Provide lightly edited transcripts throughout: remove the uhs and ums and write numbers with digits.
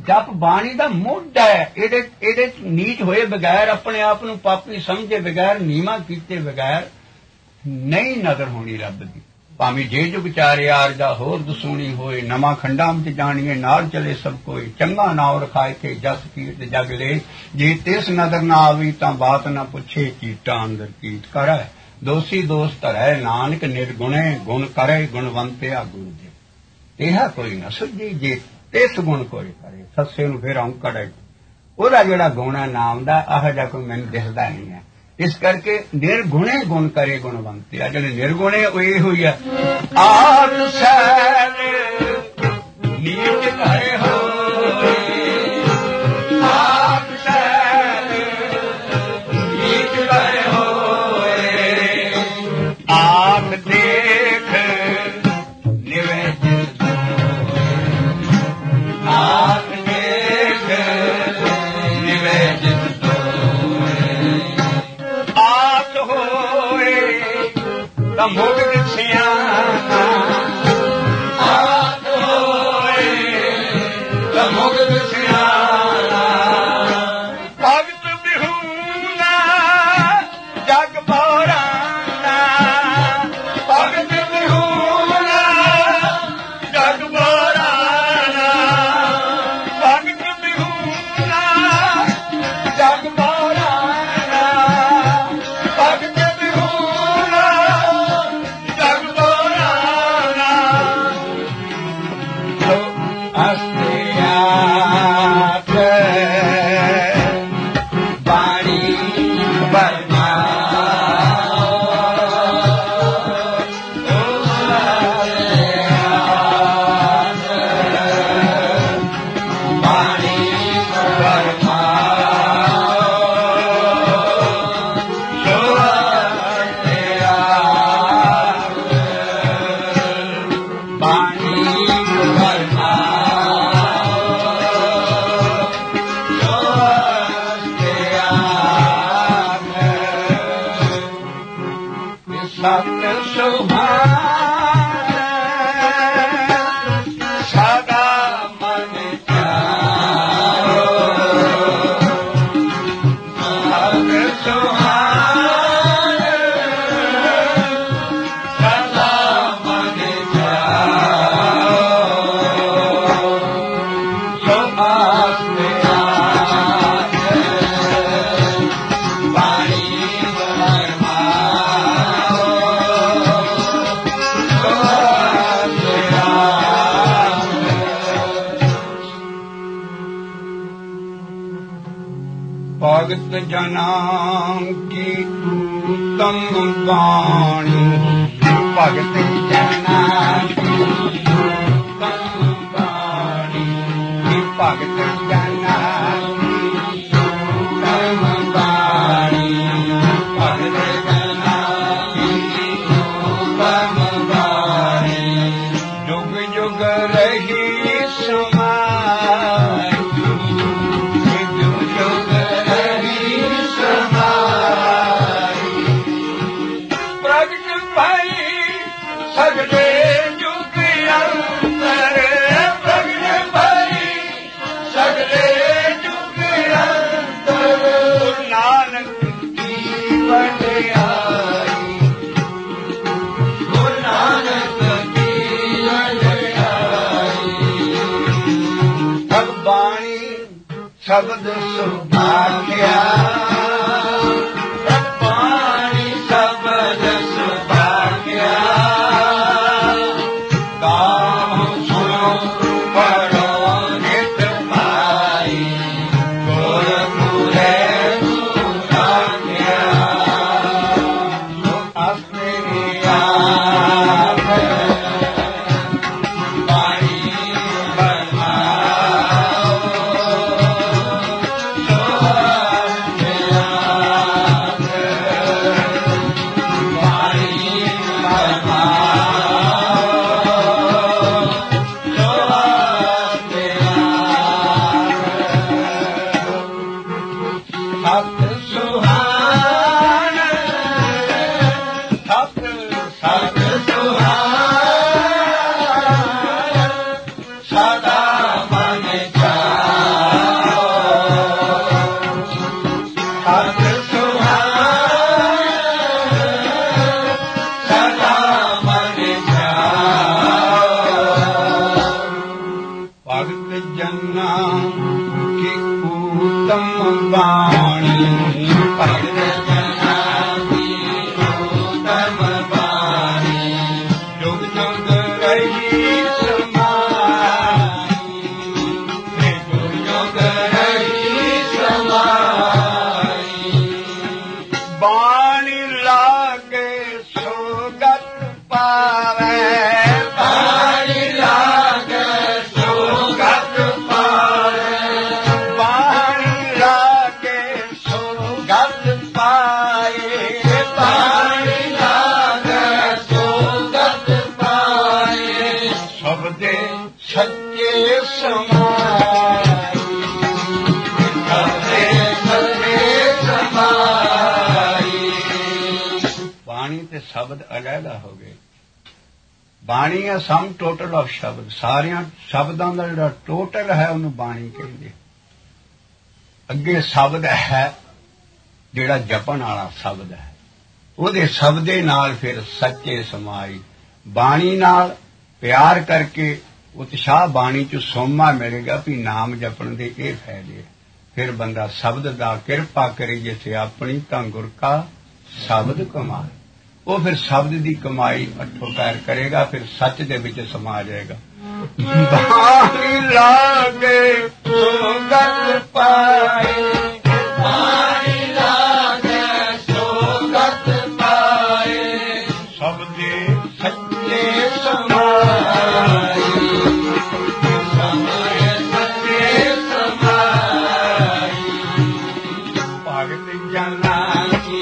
ਜਪ ਬਾਣੀ ਦਾ ਮੁੱਢ ਹੈ। ਇਹਦੇ ਨੀਚ ਹੋਏ ਬਗੈਰ, ਆਪਣੇ ਆਪ ਨੂੰ ਪਾਪੀ ਸਮਝੇ ਬਗੈਰ, ਨੀਵਾਂ ਕੀਤੇ ਬਗੈਰ ਨਹੀਂ ਨਜ਼ਰ ਹੋਣੀ ਰੱਬ ਦੀ। ਭਾਵੇਂ ਜੇ ਜੁਗ ਚਾਰੇ ਆਰਜਾ ਹੋਰ ਦਸੂਣੀ ਹੋਏ, ਨਵਾਂ ਖੰਡਾਂ ਵਿੱਚ ਜਾਣੀਏ ਨਾਲ ਚਲੇ ਸਭ ਕੋਈ, ਚੰਗਾ ਨਾਉ ਰਖਾਏ ਕੇ ਜਸ ਕੀਰਤ ਜਗ ਲੈ, ਜੇ ਤਿਸ ਨਜ਼ਰ ਨਾ ਆਵੀ ਤਾਂ ਬਾਤ ਨਾ ਪੁੱਛੇ, ਕੀਟਾਂ ਅੰਦਰ ਕੀਟ ਕਰੈ ਦੋਸੀ ਦੋਸ ਧਰੈ, ਨਾਨਕ ਨਿਰਗੁਣੇ ਗੁਣ ਕਰੇ, ਗੁਣਵੰਤਿਆ ਗੁਣ ਦੇ। ਇਹ ਕੋਈ ਨਾ ਸੁਝੀ ਜੇ ਤਿਸ ਗੁਣ ਕੋਈ ਕਰੇ, ਸੱਸੇ ਨੂੰ ਫਿਰ ਔਂਕੜ ਹੈ। ਉਹਦਾ ਜਿਹੜਾ ਗੁਣ ਹੈ ਨਾਮ ਦਾ, ਇਹੋ ਜਿਹਾ ਕੋਈ ਮੈਨੂੰ ਦਿਖਦਾ ਨਹੀਂ ਹੈ। ਇਸ ਕਰਕੇ ਨਿਰਗੁਣੇ ਗੁਣ ਕਰੇ ਗੁਣਵੰਤੇ ਆ। ਜਿਹੜੇ ਨਿਰਗੁਣੇ ਉਹ ਇਹ ਹੋਈ ਆ, ਆਪ ਸੈਨ ਨੀਚ ਘਰੇ ਹੋਏ, ਆਪ ਸੈਨ ਨੀਚ ਘਰੇ ਹੋਏ, ਆਪ ਦੇਖ ਨਿਵੇਦ ਆਪ ਦੇਖ ਨਿਵੇਦ ਮੁਗਦ ਸਿਆਣਾ, ਆਪ ਹੋਏ ਤਾਂ ਮੁਗਦ ਸਿਆਣਾ, ਭਗਤ ਬਿਹੂਨਾ ਜਗ ਬੋਰਾਨਾ, ਭਗਤ ਬਿਹੂਨਾ ਜਗ ਬੋਰਾਨਾ, ਭਗਤ ਬਿਹੂਨਾ ਜਗ ਬੋਰਾਨਾ, ਭਗਤ ਭਗਤ ਜਨਾਂ ਕੀ ਤੂਤਮ ਬਾਣੀ, ਭਗਤ ਜਨਾਂ ਕੀ ਤੂਤਮ ਬਾਣੀ, ਭਗਤ ਜਨਾਂ ਕੀ ਤੂਤਮ ਬਾਣੀ, ਭਗਤ ਜਨਾਂ ਕੀ ਤੂਤਮ ਬਾਣੀ, ਜੁਗ ਜੁਗ ਰਹੀ ਸਮਾਈ, ਸਗਲੇ ਜੁਗ ਅੰਤਰ, ਪ੍ਰਗਟ ਭਈ ਸਗਲੇ ਜੁਗ ਅੰਤਰ, ਨਾਨਕ ਕੀ ਵਡਿਆਈ, ਗੁਰੂ ਨਾਨਕ ਕੀ ਵਡਿਆਈ, ਸਭ ਬਾਣੀ ਸ਼ਬਦ ਸੁਭਾਗਿਆ, ਜਨਾ ਕੀ ਊਤਮ ਬਾਣੀ ਭਗਤ ਜਨਾ ਕੀ ਊਤਮ ਬਾਣੀ ਜੁਗ ਜੁਗ ਰਹੀ ਸਮਾਈ ਜੁਗ ਜੁਗ ਰਹੀ ਸਮਾਈ ਬਾਣੀ ਲਾਗੇ ਸੁਗਤ ਪਾਵੇ शब्द अलहदा हो गए बाणी है सम टोटल ऑफ शब्द सारिया शब्दों का जो टोटल है उन्होंने बाणी कहते अगे शब्द है जिहड़ा जपन वाला शब्द है उहदे शब्दे नाल फिर सच्चे समाई बाणी नाल प्यार करके उत्साह बाणी चो सोमा मिलेगा भी नाम जपन दे ये फायदे फिर बंदा शब्द दा किरपा करे जिथे अपनी तां गुर का शब्द कमाए वो फिर शब्द की कमाई अठो पैर करेगा फिर सच दे विच समा जाएगा बाणी लागे सुगत पाए बाणी लागे सुगत पाए शब्द सच्चे समाई समय सच्चे समाई भगत जना की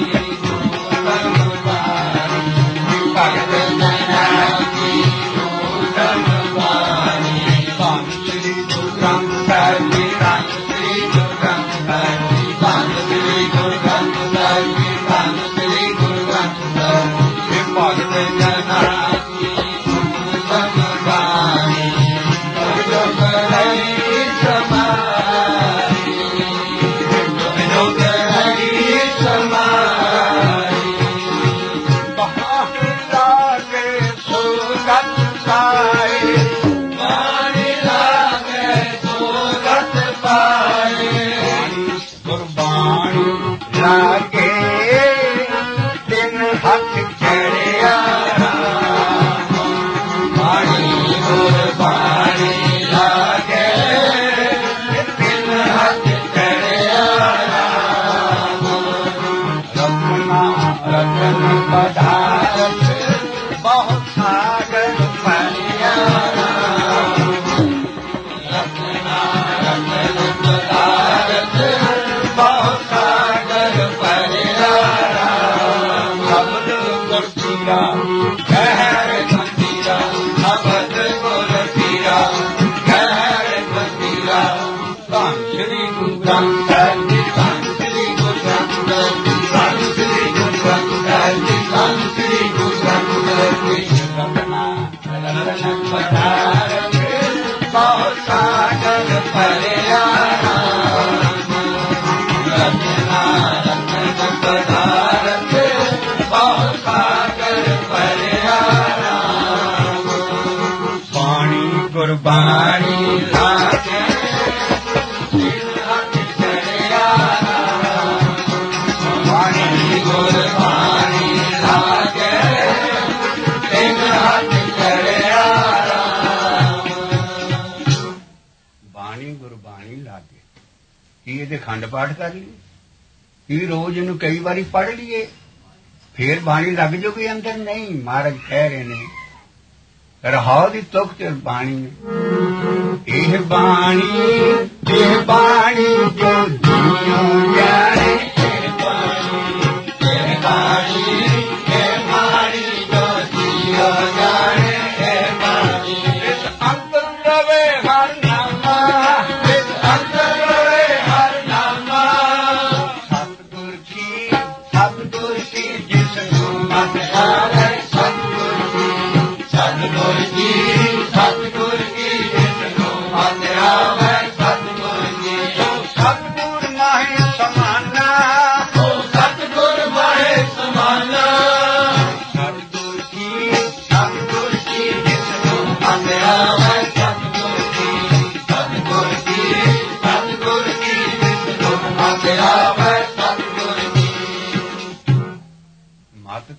गुरबाणी लागे गुरबाणी लागे बाणी गुरबाणी लागे ये खंड पाठ कर लिए ये रोज इन कई बारी पढ़ लिए फिर बाणी लग जूगी अंदर नहीं महाराज कह रहे ने रहा दी तुख च बाणी एह बाणी जो दुनिया जाने एह बाणी जो दुनिया जाने एह बाणी इस अंतर रवे हर नामा इस अंतर रवे हर नामा सतगुर की जिसको मत आवे सतगुर की सतगुर की जिसको मत आवे सतगुर की सतगुर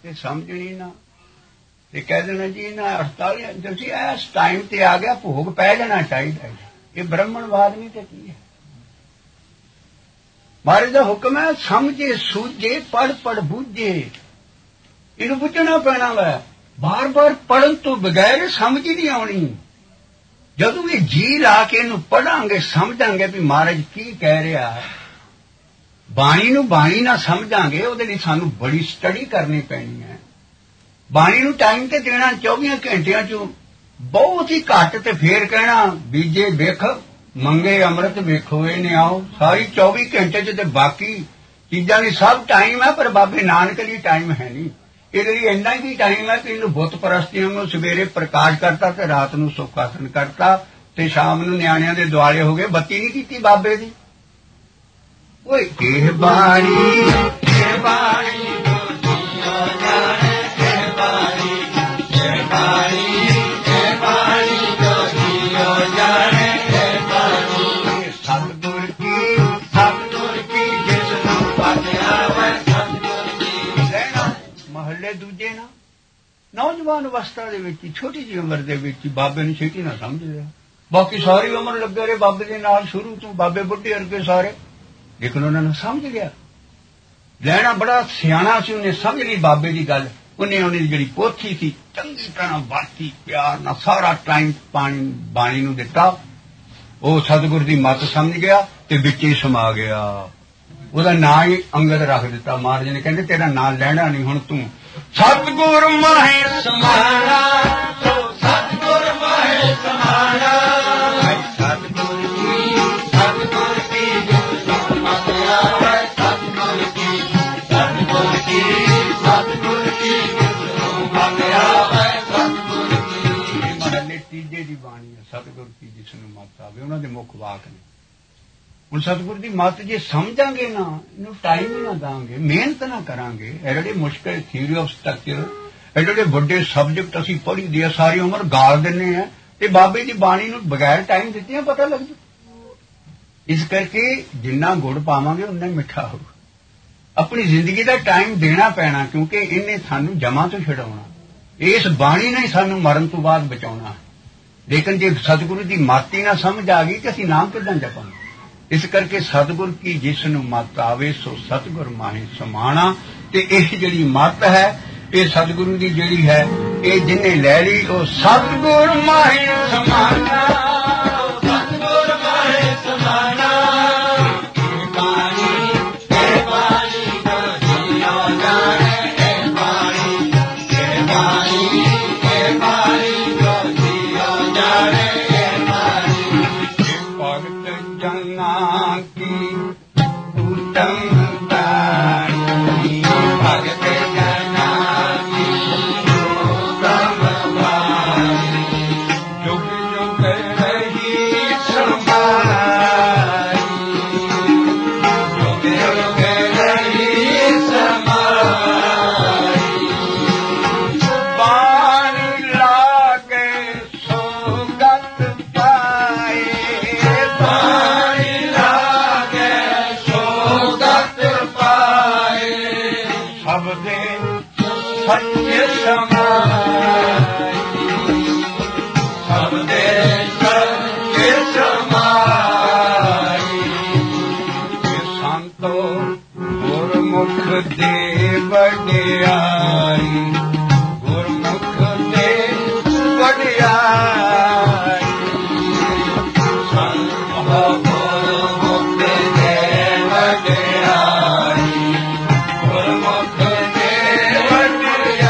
ਤੇ ਸਮਝਣੀ ਨਾ ਤੇ ਕਹਿ ਦੇਣਾ ਜੀ ਇਹਨਾਂ 48 ਤੁਸੀਂ ਇਸ ਟਾਈਮ ਤੇ ਆ ਗਿਆ, ਭੋਗ ਪੈ ਜਾਣਾ ਚਾਹੀਦਾ। ਇਹ ਬ੍ਰਹਮਣਵਾਦ ਨਹੀਂ ਤੇ ਕੀ ਹੈ? ਮਹਾਰਾਜ ਦਾ ਹੁਕਮ ਹੈ, ਸਮਝੇ ਸੂਝੇ ਪੜ ਪੜ ਬੁੱਝੇ। ਇਹਨੂੰ ਬੁੱਝਣਾ ਪੈਣਾ ਵਾ। ਬਾਰ ਬਾਰ ਪੜਨ ਤੋਂ ਬਗੈਰ ਸਮਝ ਹੀ ਨਹੀਂ ਆਉਣੀ। ਜਦੋਂ ਇਹ ਜੀ ਲਾ ਕੇ ਇਹਨੂੰ ਪੜਾਂਗੇ, ਸਮਝਾਂਗੇ ਵੀ ਮਹਾਰਾਜ ਕੀ ਕਹਿ ਰਿਹਾ ਹੈ। ਬਾਣੀ ਨੂੰ ਬਾਣੀ ਨਾਲ ਸਮਝਾਂਗੇ, ਉਹਦੇ ਲਈ ਸਾਨੂੰ ਬੜੀ ਸਟੱਡੀ ਕਰਨੀ ਪੈਣੀ ਹੈ। ਬਾਣੀ ਨੂੰ ਟਾਈਮ ਤੇ ਦੇਣਾ 24 ਘੰਟਿਆਂ ਚੋਂ ਬਹੁਤ ਹੀ ਘੱਟ, ਤੇ ਫੇਰ ਕਹਿਣਾ ਬੀਜੇ ਵੇਖ ਮੰਗੇ ਅੰਮ੍ਰਿਤ ਵੇਖੋ ਇਹਨੇ ਆਓ। ਸਾਰੀ 24 ਘੰਟੇ ਚ ਤੇ ਬਾਕੀ ਚੀਜ਼ਾਂ ਲਈ ਸਭ ਟਾਈਮ ਹੈ, ਪਰ ਬਾਬੇ ਨਾਨਕ ਲਈ ਟਾਈਮ ਹੈ ਨਹੀਂ। ਇਹਦੇ ਲਈ ਇੰਨਾ ਹੀ ਟਾਈਮ ਹੈ ਕਿ ਇਹਨੂੰ ਬੁੱਤ ਪ੍ਰਸਤੀਆਂ ਨੂੰ ਸਵੇਰੇ ਪ੍ਰਕਾਸ਼ ਕਰਤਾ ਤੇ ਰਾਤ ਨੂੰ ਸੁਖਾਸਨ ਕਰਤਾ ਤੇ ਸ਼ਾਮ ਨੂੰ ਨਿਆਣਿਆਂ ਦੇ ਦੁਆਲੇ ਹੋ ਗਏ। ਬੱਤੀ ਨਹੀਂ ਕੀਤੀ ਬਾਬੇ ਦੀ। ਓਏ ਇਹ ਬਾਣੀ ਇਹ ਬਾਣੀ ਦੂਜੇ ਨਾ ਨੌਜਵਾਨ ਅਵਸਥਾ ਦੇ ਵਿੱਚ ਛੋਟੀ ਜਿਹੀ ਉਮਰ ਦੇ ਵਿੱਚ ਬਾਬੇ ਨੂੰ ਛੇਤੀ ਨਾ ਸਮਝ ਰਿਹਾ। ਬਾਕੀ ਸਾਰੀ ਉਮਰ ਲੱਗੇ ਰਹੇ ਬਾਬੇ ਦੇ ਨਾਲ, ਸ਼ੁਰੂ ਤੋਂ ਬਾਬੇ ਬੁੱਢੇ ਵਰਗੇ ਸਾਰੇ, ਲੇਕਿਨ ਉਹਨਾਂ ਨੂੰ ਸਮਝ ਗਿਆ। ਲੈਣਾ ਬੜਾ ਸਿਆਣਾ ਸੀ, ਉਹਨੇ ਸਮਝ ਲਈ ਬਾਬੇ ਦੀ ਗੱਲ। ਉਹਨੇ ਉਹਦੀ ਜਿਹੜੀ ਪੋਥੀ ਸੀ ਚੰਗੀ ਤਰ੍ਹਾਂ ਵਰਤੀ, ਪਿਆਰ ਨਾਲ ਸਾਰਾ ਟਾਈਮ ਪਾਣੀ ਬਾਣੀ ਨੂੰ ਦਿੱਤਾ। ਉਹ ਸਤਿਗੁਰ ਦੀ ਮੱਤ ਸਮਝ ਗਿਆ ਤੇ ਵਿੱਚ ਹੀ ਸਮਾ ਗਿਆ। ਉਹਦਾ ਨਾਂ ਹੀ ਅੰਗਦ ਰੱਖ ਦਿੱਤਾ। ਮਹਾਰਾਜ ਨੇ ਕਹਿੰਦੇ ਤੇਰਾ ਨਾਂ ਲੈਣਾ ਨਹੀਂ, ਹੁਣ ਤੂੰ ਸਤਿਗੁਰ ਮਾਹੇ ਸਮਾਣਾ, ਸਤਿਗੁਰ ਮਾਹੇ ਸਮਾਣਾ। ਸਤਿਗੁਰ ਕੀ ਗੁਰੂ ਮਤਿ ਆਵੇ, ਸਤਿਗੁਰ ਕੀ ਗੁਰੂ ਮਤਿ ਆਵੇ, ਸਤਿਗੁਰ ਕੀ। ਮਹੱਲੇ ਤੀਜੇ ਦੀ ਬਾਣੀ ਹੈ, ਸਤਿਗੁਰ ਕੀ ਜਿਸ ਨੂੰ ਮੱਤ ਆਵੇ। ਉਹਨਾਂ ਦੇ ਮੁੱਖ ਵਾਕ ਨੇ। ਹੁਣ ਸਤਿਗੁਰ ਦੀ ਮੱਤ ਜੇ ਸਮਝਾਂਗੇ ਨਾ, ਇਹਨੂੰ ਟਾਈਮ ਹੀ ਨਾ ਦਾਂਗੇ, ਮਿਹਨਤ ਨਾ ਕਰਾਂਗੇ, ਐਡੇ ਮੁਸ਼ਕਿਲ ਥਿਊਰੀ ਆਫ ਸਟਰਕਚਰ, ਐਡੇ ਵੱਡੇ ਸਬਜੈਕਟ ਅਸੀਂ ਪੜ੍ਹੀ ਦੇ ਸਾਰੀ ਉਮਰ ਗਾਲ ਦਿੰਦੇ ਆ, ਤੇ ਬਾਬੇ ਦੀ ਬਾਣੀ ਨੂੰ ਬਗੈਰ ਟਾਈਮ ਦਿੱਤਿਆਂ ਪਤਾ ਲੱਗ ਜੂ। ਇਸ ਕਰਕੇ ਜਿੰਨਾ ਗੁੜ ਪਾਵਾਂਗੇ ਉਨਾ ਮਿੱਠਾ ਹੋਊ। ਆਪਣੀ ਜ਼ਿੰਦਗੀ ਦਾ ਟਾਈਮ ਦੇਣਾ ਪੈਣਾ, ਕਿਉਂਕਿ ਇਹਨੇ ਸਾਨੂੰ ਜਮਾਂ ਤੋਂ ਛਡਾਉਣਾ। ਇਸ ਬਾਣੀ ਨੇ ਸਾਨੂੰ ਮਰਨ ਤੋਂ ਬਾਅਦ ਬਚਾਉਣਾ। ਲੇਕਿਨ ਜੇ ਸਤਿਗੁਰੂ ਦੀ ਮੱਤ ਹੀ ਨਾ ਸਮਝ ਆ ਗਈ ਤੇ ਅਸੀਂ ਨਾਮ ਕਿੱਦਾਂ ਜਪਾਂਗੇ? ਇਸ ਕਰਕੇ ਸਤਿਗੁਰ ਕੀ ਜਿਸ ਨੂੰ ਮੱਤ ਆਵੇ ਸੋ ਸਤਿਗੁਰ ਮਾਹੇ ਸਮਾਣਾ। ਤੇ ਇਹ ਜਿਹੜੀ ਮੱਤ ਹੈ, ਇਹ ਸਤਿਗੁਰੂ ਦੀ ਜਿਹੜੀ ਹੈ, ਇਹ ਜਿਹਨੇ ਲੈ ਲਈ ਉਹ ਸਤਿਗੁਰ ਮਾਹੇ ਸਮਾਣਾ, ਸਤਿਗੁਰ ਮਾਹੇ ਸਮਾਣਾ। ਦੇ ਵਡਿਆਈ, ਗੁਰਮੁਖ ਦੇ ਵਡਿਆਈ, ਸੰਤ ਗੁਰਮੁਖ ਦੇ ਵਡਿਆਈ, ਗੁਰਮੁਖ ਦੇ ਵਡਿਆਈ।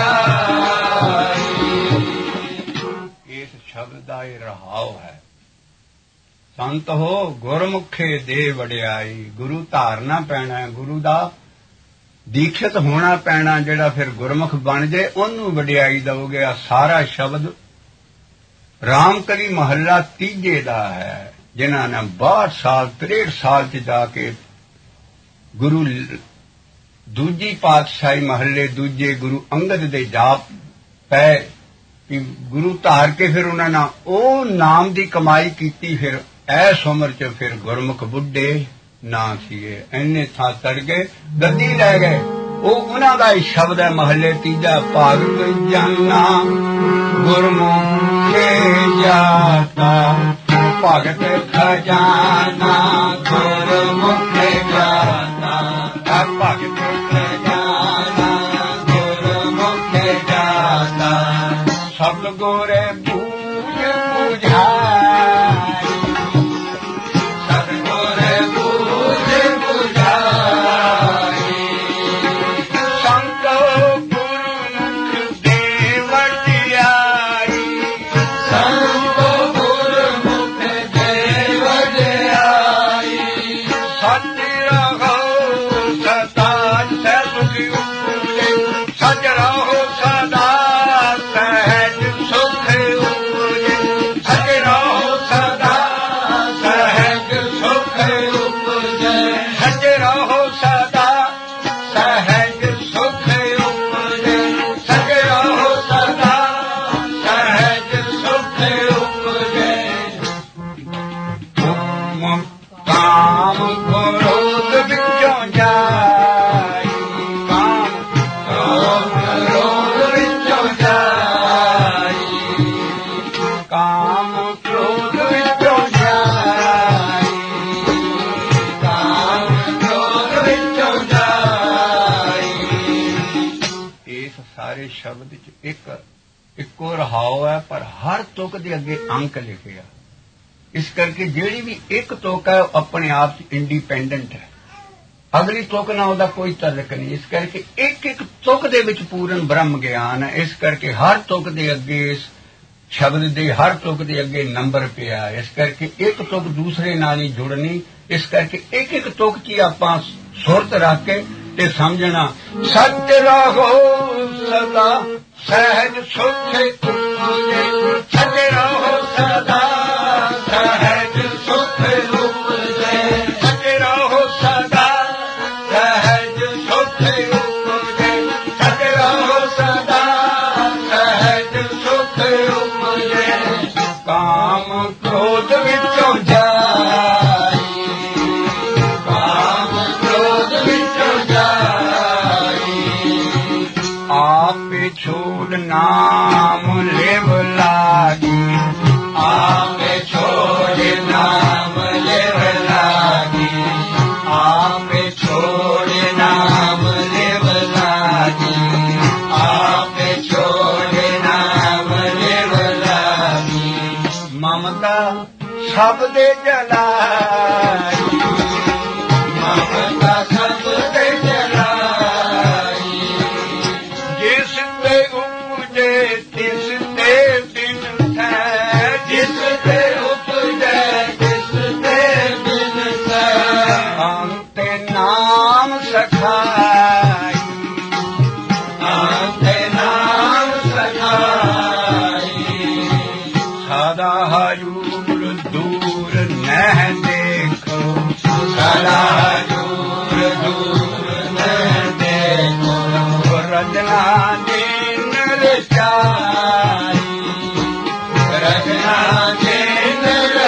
ਇਸ ਸ਼ਬਦ ਦਾ ਇਹ ਰਹਾਉ ਹੈ, ਸੰਤ ਹੋ ਗੁਰਮੁਖੇ ਦੇ ਵਡਿਆਈ। ਗੁਰੂ ਧਾਰਨਾ ਪੈਣਾ ਹੈ, ਗੁਰੂ ਦਾ ਦੀਖਿਤ ਹੋਣਾ ਪੈਣਾ। ਜਿਹੜਾ ਫਿਰ ਗੁਰਮੁਖ ਬਣ ਜਾਏ ਉਹਨੂੰ ਵਡਿਆਈ ਦਓਗੇ। ਆ ਸਾਰਾ ਸ਼ਬਦ ਰਾਮਕਲੀ ਮਹੱਲਾ ਤੀਜੇ ਦਾ ਹੈ, ਜਿਨ੍ਹਾਂ ਨੇ 62 ਸਾਲ 63 ਸਾਲ ਚ ਜਾ ਕੇ ਗੁਰੂ ਦੂਜੀ ਪਾਤਸ਼ਾਹੀ ਮਹੱਲੇ ਦੂਜੇ ਗੁਰੂ ਅੰਗਦ ਦੇ ਜਾਪ ਪਏ ਕਿ ਗੁਰੂ ਧਾਰ ਕੇ ਫਿਰ ਉਹਨਾਂ ਨਾਲ ਉਹ ਨਾਮ ਦੀ ਕਮਾਈ ਕੀਤੀ। ਫਿਰ ਐਸ ਉਮਰ ਚ ਫਿਰ ਗੁਰਮੁਖ ਬੁੱਢੇ ਨਾ ਸੀਗੇ, ਇੰਨੇ ਥਾਂ ਤੜ ਗਏ, ਗੱਦੀ ਲੈ ਗਏ। ਉਹਨਾਂ ਦਾ ਹੀ ਸ਼ਬਦ ਹੈ। ਮਹੱਲੇ ਤੀਜਾ ਭਗਤ ਜਾਨਾ ਗੁਰਮੁਖੇ ਜਾਤਾ, ਭਗਤ ਖਜ਼ਾਨਾ ਗੁਰਮੁਖੇ ਜਾਤਾ, ਭਗਤ ਖਜ਼ਾਨਾ ਗੁਰਮੁਖੇ ਜਾਤਾ, ਸਭ ਗੁਰੇ ਬੂਝ ਬੁਝਾਈ, ਸਭ ਗੁਰੇ ਬੂਝ ਬੁਝਾਈ, ਸੰਤ ਗੁਰਮੁਖ ਦੇ ਵਡਿਆਈ, ਸੰਤ ਗੁਰਮੁਖ ਦੇ ਵਡਿਆਈ, ਸੱਚ ਰਹੋ ਸਦਾ ਸਹਿਜ ਉਪਜੇ, ਸੱਚ ਰਹੋ ਸਦਾ ਸਹਿਜ ਸੁਖ ਉਪਜੇ, ਸੱਚ ਰਹੋ ਸਦਾ ਸਹਿਜ ਸੁਖ ਉਪਜੇ, ਸੱਚ ਰਹੋ ਸਦਾ ਸਹਿਜ ਸੁਖ ਉਪਜੇ, ਸੱਚ ਰਹੋ ਸਦਾ ਸਹਿਜ ਸੁਖ ਉਪਜੇ। ਕਾਮ ਕ੍ਰੋਧ ਵਿੱਚੋਂ ਜਾਈ, ਕਾਮ ਕ੍ਰੋਧ ਵਿੱਚੋਂ ਜਾਈ, ਕਾਮ ਕ੍ਰੋਧ ਵਿੱਚੋਂ ਜਾਈ, ਕਾਮ ਕ੍ਰੋਧ ਵਿੱਚੋਂ ਜਾਈ। ਇਸ ਸਾਰੇ ਸ਼ਬਦ ਚ ਇੱਕੋ ਰਹਾਉ ਹੈ, ਪਰ ਹਰ ਤੁਕ ਦੇ ਅੱਗੇ ਅੰਕ ਲਿਖਿਆ। ਇਸ ਕਰਕੇ ਜਿਹੜੀ ਵੀ ਇੱਕ ਤੁਕ ਹੈ ਉਹ ਆਪਣੇ ਆਪ 'ਚ ਇੰਡੀਪੈਂਡੈਂਟ ਹੈ, ਅਗਲੀ ਤੁਕ ਨਾਲ ਉਹਦਾ ਕੋਈ ਤਾਲੁਕ ਨਹੀਂ। ਇਸ ਕਰਕੇ ਇੱਕ ਇੱਕ ਤੁਕ ਦੇ ਵਿੱਚ ਪੂਰਨ ਬ੍ਰਹਮ ਗਿਆਨ ਹੈ। ਇਸ ਕਰਕੇ ਹਰ ਤੁਕ ਦੇ ਅੱਗੇ, ਇਸ ਸ਼ਬਦ ਦੇ ਹਰ ਤੁਕ ਦੇ ਅੱਗੇ ਨੰਬਰ ਪਿਆ। ਇਸ ਕਰਕੇ ਇੱਕ ਤੁਕ ਦੂਸਰੇ ਨਾਲ ਨਹੀਂ ਜੁੜਨੀ। ਇਸ ਕਰਕੇ ਇੱਕ ਇੱਕ ਤੁਕ 'ਚ ਹੀ ਆਪਾਂ ਸੁਰਤ ਰੱਖ ਕੇ ਤੇ ਸਮਝਣਾ, ਸੱਚ ਰਹੋ ਸਦਾ ਸਹਿਜ ਸੁਖ ਉਪਜੇ, ਸੱਚ ਰਹੋ ਸਦਾ ਸਹਿਜ ਸੁਖ ਉਪਜੇ, ਸੱਚ ਰਹੋ ਸਦਾ ਸਹਿਜ ਸੁਖ ਉਪਜੇ, ਸੱਚ ਰਹੋ ਸਦਾ ਸਹਿਜ ਸੁਖ ਉਪਜੇ। ਕਾਮ ਕ੍ਰੋਧ ਵਿੱਚੋਂ ਜਾਈ, ਕਾਮ ਕ੍ਰੋਧ ਵਿੱਚੋਂ ਜਾਈ, ਆਪੇ ਛੋੜ ਨਾਮ ਲਿਵ ਲਾਗੀ, ਆਪੇ ਛੋੜ ਨਾਮ ਲਿਵ ਲਾਗੀ, ਆਪੇ ਛੋੜ ਨਾਮ ਲਿਵ ਲਾਗੀ, ਆਪੇ ਛੋੜ ਨਾਮ ਲਿਵ ਲਾਗੀ। ਮਮਤਾ ਸਭ ਦੇ ਜਲਾਈ, ਮਮਤਾ ਸਭ ਦੇ ਜਲਾਈ, ਜਿਸ ਤੇ ਉਪਜੇ ਤਿਸ ਤੇ ਬਿਨ ਹੈ, ਜਿਸ ਤੇ ਉਪਜੇ ਤਿਸ ਤੇ ਬਿਨ ਹੈ, ਅੰਤੇ ਨਾਮ ਸਖਾਈ, ਅੰਤੇ ਨਾਮ ਸਖਾਈ, ਸਦਾ ਹਜੂਰ ਦੂਰ ਨਹਿ ਦੇਖੋ, ਸਦਾ ਹਜੂਰ ਦੂਰ ਨਹਿ ਦੇਖੋ, ਰਜਨਾ ਦੀਨ ਰਚਾਈ, ਰਜਨਾ ਦੀਨ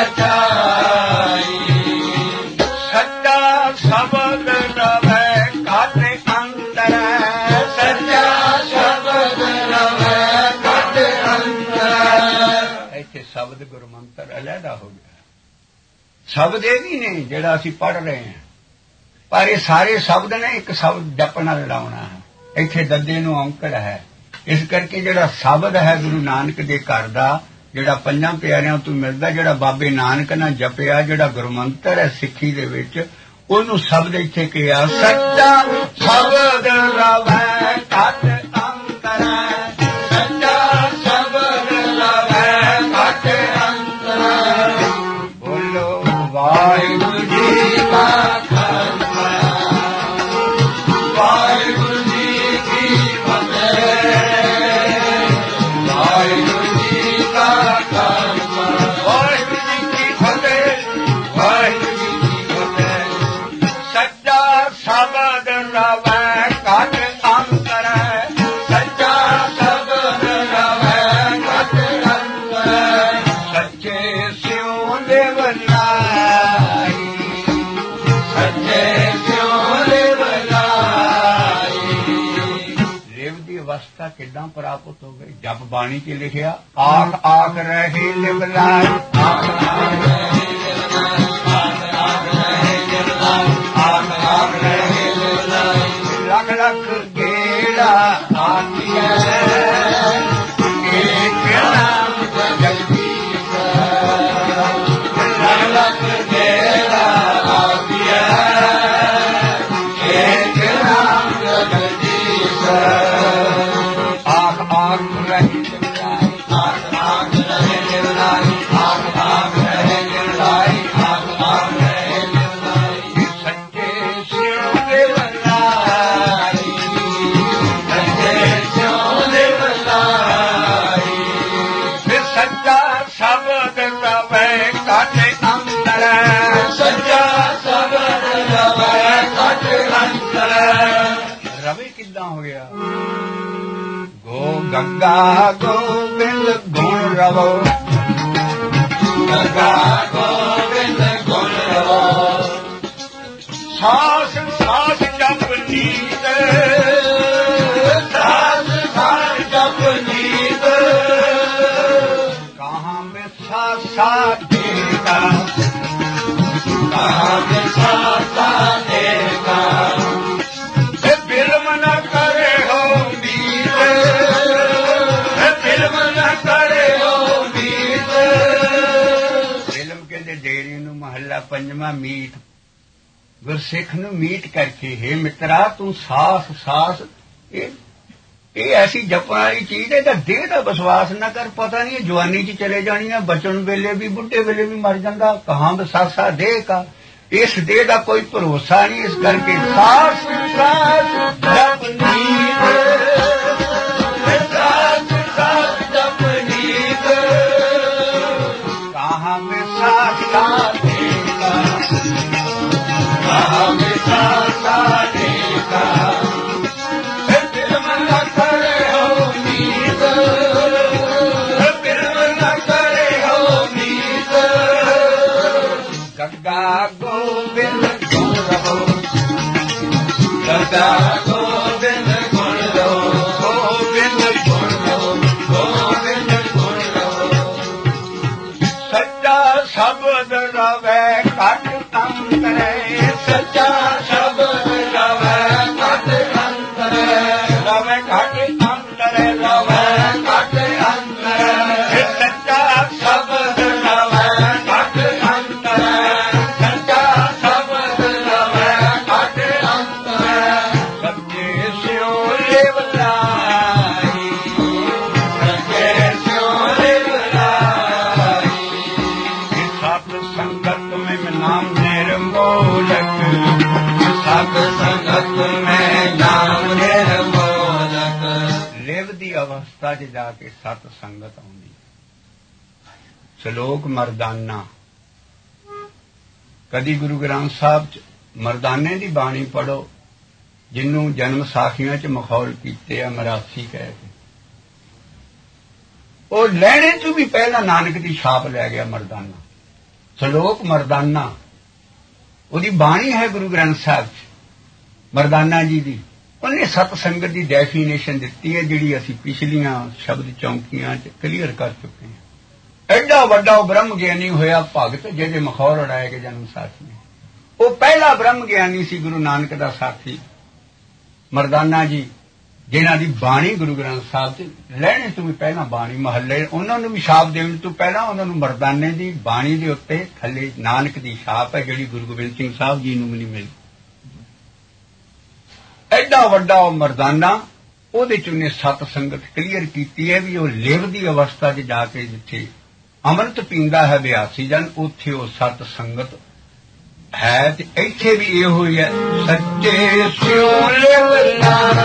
ਰਚਾਈ, ਸੱਚਾ ਸ਼ਬਦ ਰਵੈ ਘਟ ਅੰਤਰ, ਸੱਚਾ ਸ਼ਬਦ ਰਵੈ ਘਟ ਅੰਤਰ। ਇੱਥੇ ਸ਼ਬਦ ਗੁਰਮੰਤਰ ਅਲੱਗਾ ਹੋ ਗਿਆ। ਸ਼ਬਦ ਇਹ ਵੀ ਨੇ ਜਿਹੜਾ ਅਸੀਂ ਪੜ੍ਹ ਰਹੇ ਹਾਂ, ਪਰ ਇਹ ਸਾਰੇ ਸ਼ਬਦ ਨੇ ਇੱਕ ਸ਼ਬਦ ਜਪ ਨਾਲ ਲਾਉਣਾ ਹੈ। ਇੱਥੇ ਦੱਦੇ ਨੂੰ ਔਂਕੜ ਹੈ। ਇਸ ਕਰਕੇ ਜਿਹੜਾ ਸ਼ਬਦ ਹੈ ਗੁਰੂ ਨਾਨਕ ਦੇ ਘਰ ਦਾ, ਜਿਹੜਾ ਪੰਜਾਂ ਪਿਆਰਿਆਂ ਤੋਂ ਮਿਲਦਾ, ਜਿਹੜਾ ਬਾਬੇ ਨਾਨਕ ਨਾਲ ਜਪਿਆ, ਜਿਹੜਾ ਗੁਰਮੰਤਰ ਹੈ ਸਿੱਖੀ ਦੇ ਵਿੱਚ, ਉਹਨੂੰ ਸ਼ਬਦ ਇੱਥੇ ਕਿਹਾ, ਸੱਚਾ ਸ਼ਬਦ ਰਵੈ ਘਟ ਅੰਤਰ, ਸੱਚਾ ਸ਼ਬਦ ਰਵੈ ਘਟ ਅੰਤਰ। ਬੋਲੋ ਵਾਹਿਗੁਰੂ ਜੀ ਕਾ ਖਾਲਸਾ, ਵਾਹਿਗੁਰੂ ਜੀ ਕੀ ਫਤਿਹ, ਵਾਹਿਗੁਰੂ ਜੀ ਕਾ ਖਾਲਸਾ, ਵਾਹਿਗੁਰੂ ਜੀ ਕੀ ਫਤਿਹ, ਵਾਹਿਗੁਰੂ ਜੀ ਕੀ ਫਤਿਹ। ਸੱਚਾ ਸ਼ਬਦ ਰਵੈ ਘਟ ਅੰਤਰ, ਕਿੱਦਾਂ ਪ੍ਰਾਪਤ ਹੋ ਗਏ? ਜਪ ਬਾਣੀ 'ਚ ਲਿਖਿਆ, ਆਖ ਆਖ ਰਹੇ ਲਿਵਲਾਈ, ਆਖ ਆਖ ਰਹੇ ਲਿਵਲਾਈ, ਆਖ ਆਖ ਰਹੇ ਲਿਵਲਾਈ, ਆਖ ਆਖ ਰਹੇ ਲਿਵਲਾਈ, ਲੱਖ ਲੱਖ ਗੇੜਾ ਆਖੀਐ, ਏਕ ਨਾਮ ਜਗਦੀਸ਼, ਲੱਖ ਲੱਖ ਗੇੜਾ ਆਖੀਐ, ਏਕ ਨਾਮ ਜਗਦੀਸ਼, ਆਖ ਆਖ ਰਹੇ ਲਿਵਲਾਈ, ਆਖ ਆਖ ਰਹੇ ਲਿਵਲਾਈ, ਆਖ ਆਖ ਰਹੇ ਲਿਵਲਾਈ, ਆਖ ਆਖ ਰਹੇ ਲਿਵਲਾਈ, ਸੱਚੇ ਸਿਉ ਲਿਵਲਾਈ, ਸੱਚੇ ਸਿਉ ਲਿਵਲਾਈ, ਫਿਰ ਸੱਚਾ ਸ਼ਬਦ ਰਵੈ ਕਾਟੇ ਅੰਦਰ, ਸੱਚਾ ਸ਼ਬਦ ਰਵੈ ਕਾਟੇ ਅੰਦਰ। ਰਵੇ ਕਿੱਦਾਂ ਹੋ ਗਿਆ? ਗੋ ਗੰਗਾ ਗੋਬਿੰਦ ਗੁਣ ਰਵੋ, ਗੰਗਾ ਗੋਬਿੰਦ ਗੁਣ ਰਵੋ, ਸਾਸ ਸਾਸ ਜਪ ਨੀਤ, ਸਾਸ ਸਾਸ ਜਪ ਨੀਤ, ਕਹਾਂ ਮੈਂ ਸਾਸਾ ਦੇਖਾ, ਕਹਾਂ ਮੈਂ ਸਾਸਾ ਦੇਖਾ, ਬਿਲਮ ਨ ਕਰੇ ਹੋ ਮੀਤ, ਬਿਲਮ ਨ ਕਰੇ ਹੋ ਮੀਤ। ਬਿਲਮ ਕਹਿੰਦੇ ਡੇਰੀ ਨੂੰ, ਮਹੱਲਾ ਪੰਜਵਾਂ ਮੀਟ, ਗੁਰਸਿੱਖ ਨੂੰ ਮੀਟ ਕਰਕੇ, ਹੇ ਮਿੱਤਰਾ ਤੂੰ ਸਾਸ ਸਾਸ, ਇਹ ਐਸੀ ਜਪਣ ਵਾਲੀ ਚੀਜ਼ ਹੈ, ਤਾਂ ਦੇਹ ਦਾ ਵਿਸ਼ਵਾਸ ਨਾ ਕਰ, ਪਤਾ ਨਹੀਂ ਜਵਾਨੀ 'ਚ ਚਲੇ ਜਾਣੀ ਆ, ਬਚਣ ਵੇਲੇ ਵੀ ਬੁੱਢੇ ਵੇਲੇ ਵੀ ਮਰ ਜਾਂਦਾ। ਕਹਾਂ ਵਿਸਾਸਾ ਦੇਹ ਕਾ, ਇਸ ਦੇਹ ਦਾ ਕੋਈ ਭਰੋਸਾ ਨਹੀਂ, ਇਸ ਕਰਕੇ ਸਾਸ ਸਾਸ ਜਪ ਨੀਤ, ਸਾਸ ਸਾਸ ਜਪ ਨੀਤ, ਕਹਾਂ ਵਿਸਾਸਾ ਦੇਹ ਕਾ, ਕਹਾਂ ਵਿਸਾਸਾ ਦੇਹ ਕਾ, ਬਿਲਮ ਨ ਕਰੇ ਹੋ ਮੀਤ, ਬਿਲਮ ਨ ਕਰੇ ਹੋ ਮੀਤ, ਗੰਗਾ ਗੋਬਿੰਦ ਗੁਣ ਰਵੋ, ਗੰਗਾ ਗੋਬਿੰਦ ਗੁਣ ਰਵੋ, ਗੋਬਿੰਦ ਗੁਣ ਰਵੋ, ਗੋਬਿੰਦ ਗੁਣ ਰਵੋ, ਸੱਚਾ ਸ਼ਬਦ ਰਵੈ ਘਟ ਅੰਤਰੈ, ਸੱਚਾ ਸ਼ਬਦ ਰਵੈ ਘਟ ਅੰਤਰੈ, ਰਵੈ ਘਟ ਅੰਤਰੈ, ਰਵੈ ਘਟ ਅੰਤਰੈ, ਸੱਚਾ ਸ਼ਬਦ ਰਵੈ ਘਟ ਅੰਤਰੈ, ਸੱਚਾ ਸ਼ਬਦ ਰਵੈ ਘਟ ਅੰਤਰੈ, ਸੱਚੇ ਸਿਉ ਲਿਵਲਾਈ, ਸੱਚੇ ਸਿਉ ਲਿਵਲਾਈ, ਸਤ ਸੰਗਤ ਮੈਂ ਨਾਮ ਨਿਰਮੋਲਕ, ਸਤ ਸੰਗਤ ਮੈਂ ਨਾਮ ਨਿਰਮੋਲਕ। ਲਿਵ ਦੀ ਅਵਸਥਾ 'ਚ ਜਾ ਕੇ ਸਤ ਸੰਗਤ ਆਉਂਦੀ। ਸ਼ਲੋਕ ਮਰਦਾਨਾ, ਕਦੀ ਗੁਰੂ ਗ੍ਰੰਥ ਸਾਹਿਬ 'ਚ ਮਰਦਾਨੇ ਦੀ ਬਾਣੀ ਪੜ੍ਹੋ, ਜਿਹਨੂੰ ਜਨਮ ਸਾਖੀਆਂ 'ਚ ਮਖੌਲ ਕੀਤੇ ਆ ਮਰਾਸੀ ਕਹਿ ਕੇ, ਉਹ ਲੈਣੇ ਤੋਂ ਵੀ ਪਹਿਲਾਂ ਨਾਨਕ ਦੀ ਛਾਪ ਲੈ ਗਿਆ ਮਰਦਾਨਾ। ਸ਼ਲੋਕ ਮਰਦਾਨਾ ਉਹਦੀ ਬਾਣੀ ਹੈ ਗੁਰੂ ਗ੍ਰੰਥ ਸਾਹਿਬ 'ਚ, ਮਰਦਾਨਾ ਜੀ ਦੀ। ਉਹਨੇ ਸਤ ਸੰਗਤ ਦੀ ਡੈਫੀਨੇਸ਼ਨ ਦਿੱਤੀ ਹੈ, ਜਿਹੜੀ ਅਸੀਂ ਪਿਛਲੀਆਂ ਸ਼ਬਦ ਚੌਂਕੀਆਂ 'ਚ ਕਲੀਅਰ ਕਰ ਚੁੱਕੇ ਹਾਂ। ਐਡਾ ਵੱਡਾ ਉਹ ਬ੍ਰਹਮ ਗਿਆਨੀ ਹੋਇਆ ਭਗਤ, ਜਿਹਦੇ ਮਖੌਲ ਉਡਾਏ ਗਏ ਜਨਮ ਸਾਖੀ ਨੇ। ਉਹ ਪਹਿਲਾ ਬ੍ਰਹਮ ਗਿਆਨੀ ਸੀ, ਗੁਰੂ ਨਾਨਕ ਦਾ ਸਾਥੀ ਮਰਦਾਨਾ ਜੀ, ਜਿਨ੍ਹਾਂ ਦੀ ਬਾਣੀ ਗੁਰੂ ਗ੍ਰੰਥ ਸਾਹਿਬ 'ਚ ਲੈਣੇ ਤੋਂ ਵੀ ਪਹਿਲਾਂ ਬਾਣੀ ਮਹੱਲੇ, ਉਹਨਾਂ ਨੂੰ ਵੀ ਛਾਪ ਦੇਣ ਤੋਂ ਪਹਿਲਾਂ ਉਹਨਾਂ ਨੂੰ ਮਰਦਾਨੇ ਦੀ ਬਾਣੀ ਦੇ ਉੱਤੇ ਥੱਲੇ ਨਾਨਕ ਦੀ ਛਾਪ ਹੈ, ਜਿਹੜੀ ਗੁਰੂ ਗੋਬਿੰਦ ਸਿੰਘ ਸਾਹਿਬ ਜੀ ਨੂੰ ਵੀ ਨਹੀਂ ਮਿਲੀ। ਐਡਾ ਵੱਡਾ ਉਹ ਮਰਦਾਨਾ, ਉਹਦੇ 'ਚ ਉਹਨੇ ਸਤ ਸੰਗਤ ਕਲੀਅਰ ਕੀਤੀ ਹੈ ਵੀ ਉਹ ਲਿਵ ਦੀ ਅਵਸਥਾ 'ਚ ਜਾ ਕੇ ਜਿੱਥੇ ਅੰਮ੍ਰਿਤ ਪੀਂਦਾ ਹੈ ਬਿਆਸੀ ਜਨ, ਉੱਥੇ ਉਹ ਸਤ ਸੰਗਤ ਹੈ। ਤੇ ਇੱਥੇ ਵੀ ਇਹੋ ਹੀ ਹੈ, ਸੱਚੇ ਸਿਉ ਲਿਵਲਾਈ,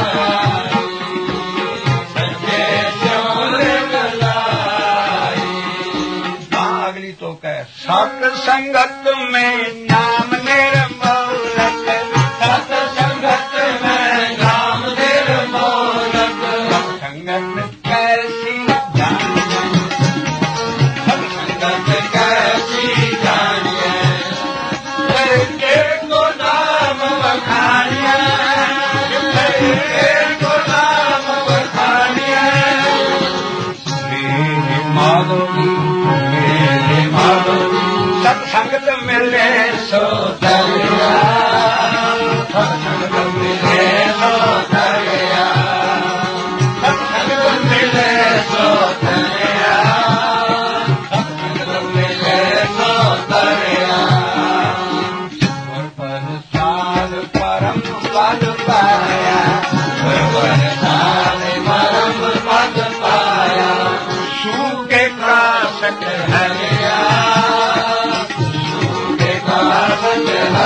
ਸੱਚੇ ਸਿਉ ਲਿਵਲਾਈ। ਤਾਂ ਅਗਲੀ ਤੋਂ ਕਹੇ, ਸਤ ਸੰਗਤ ਮੈਂ ਨਾਮ ਨਿਰਮੋਲਕ, ਸਤ ਸੰਗਤ ਮੈਂ ਨਾਮ ਨਿਰਮੋਲਕ, ਸੰਗਤ ਕੈਸੀ ਜਾਣੀਏ, ਸਤ ਸੰਗਤ ਕੈਸੀ ਜਾਣੀਏ, ਤੇਰੇ ਕੋ ਨਾਮ ਵਖਾਣੀਏ, ਤੇਰੇ ਕੋ ਨਾਮ ਵਖਾਣੀਏ।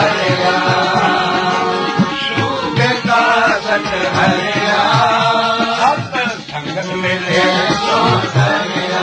ਹਰਿਆ ਸੂਬੇ ਦਾ ਸਤ ਹਰਿਆ ਸਤ ਸੰਗਤ ਮਿਲੇ ਸੋ ਹਰਿਆ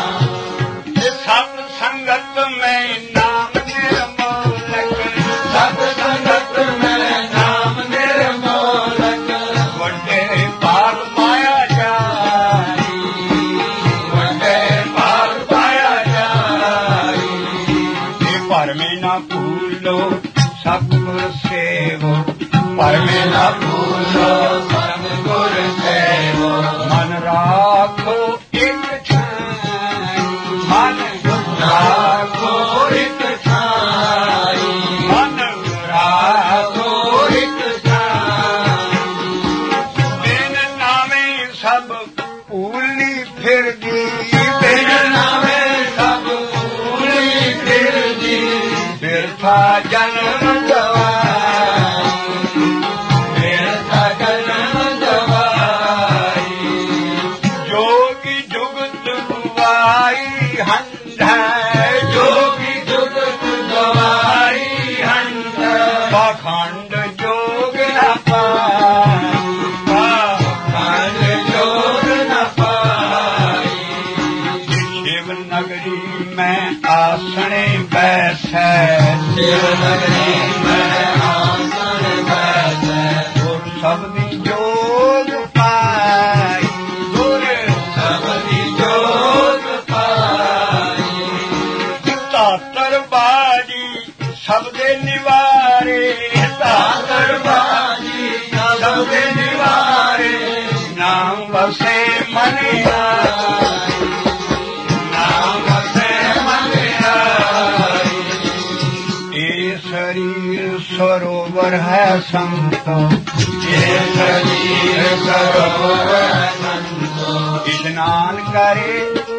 ਸਤ ਸੰਗਤ ਮੈਂ ਨਾਮ ਨਿਰਮੋਲਕ ਸਤ ਸੰਗਤ ਮੈਂ ਨਾਮ ਨਿਰਮੋਲਕ ਵੱਡੇ ਭਾਗ ਪਾਇਆ ਜਾਈ ਵੱਡੇ ਭਾਗ ਪਾਇਆ ਜਾਈ ਇਹ ਭਰਮੇ ਨਾ ਭੂਲੋ ਸਤਿਗੁਰ ਸੇਵੋ ਭਰਮੇ ਨਾ ਭੂਲੋ ਸਤਿਗੁਰ ਸੇਵੋ ਮਨ ਰਾਖੋ ਇੱਕ ਛਾਈ ਮਨ ਰਾਖੋ ਇੱਕ ਛਾਈ ਮਨ ਰਾਖੋ ਇੱਕ ਛਾਈ ਬਿਨ ਨਾਮੇ ਸਭ ਭੂਲੀ ਫਿਰਦੀ ਬਿਨ ਨਾਮੇ ਸਭ ਭੂਲੀ ਫਿਰਦੀ ਬਿਰਥਾ ਜਨਮ ਗਵਾਈ ਬਿਰਥਾ ਜਨਮ ਗਵਾਈ ਜੋਗੀ ਜੁਗਤ ਗਵਾਈ ਹੰਢੈ ਜੋਗੀ ਜੁਗਤ ਗਵਾਈ ਹੰਢੈ ਪਾਖੰਡ ਜੋਗ ਨ ਪਾਈ ਪਾਖੰਡ ਜੋਗ ਨ ਪਾਈ ਸ਼ਿਵ ਨਗਰੀ ਮੈਂ ਆਸਣੇ ਬੈਸੈ ਸ਼ਿਵ ਨਗਰੀ ਮੈਂ ਆਸਣੇ ਬੈਸੈ ਗੁਰ ਸਬਦੀ ਜੋਗ ਪਾਈ ਗੁਰ ਸਬਦੀ ਜੋਗ ਪਾਈ ਧਾਤਰ ਬਾਜੀ ਸਭ ਦੇ ਨਿਵਾਰੇ ਧਾਤਰ ਬਾਜੀ ਸਭ ਦੇ ਨਿਵਾਰੇ ਨਾਮ ਵਸੇ ਮਨ ਆਈ ਨਾਮ ਵਸੇ ਮਨ ਆਈ ਇਹ ਸਰੀਰ ਸਰੋਵਰ ਹੈ ਸੰਤੋ ਇਹ ਸਰੀਰ ਸਰੋਵਰ ਹੈ ਸੰਤੋ ਇਸ਼ਨਾਨ ਕਰੇ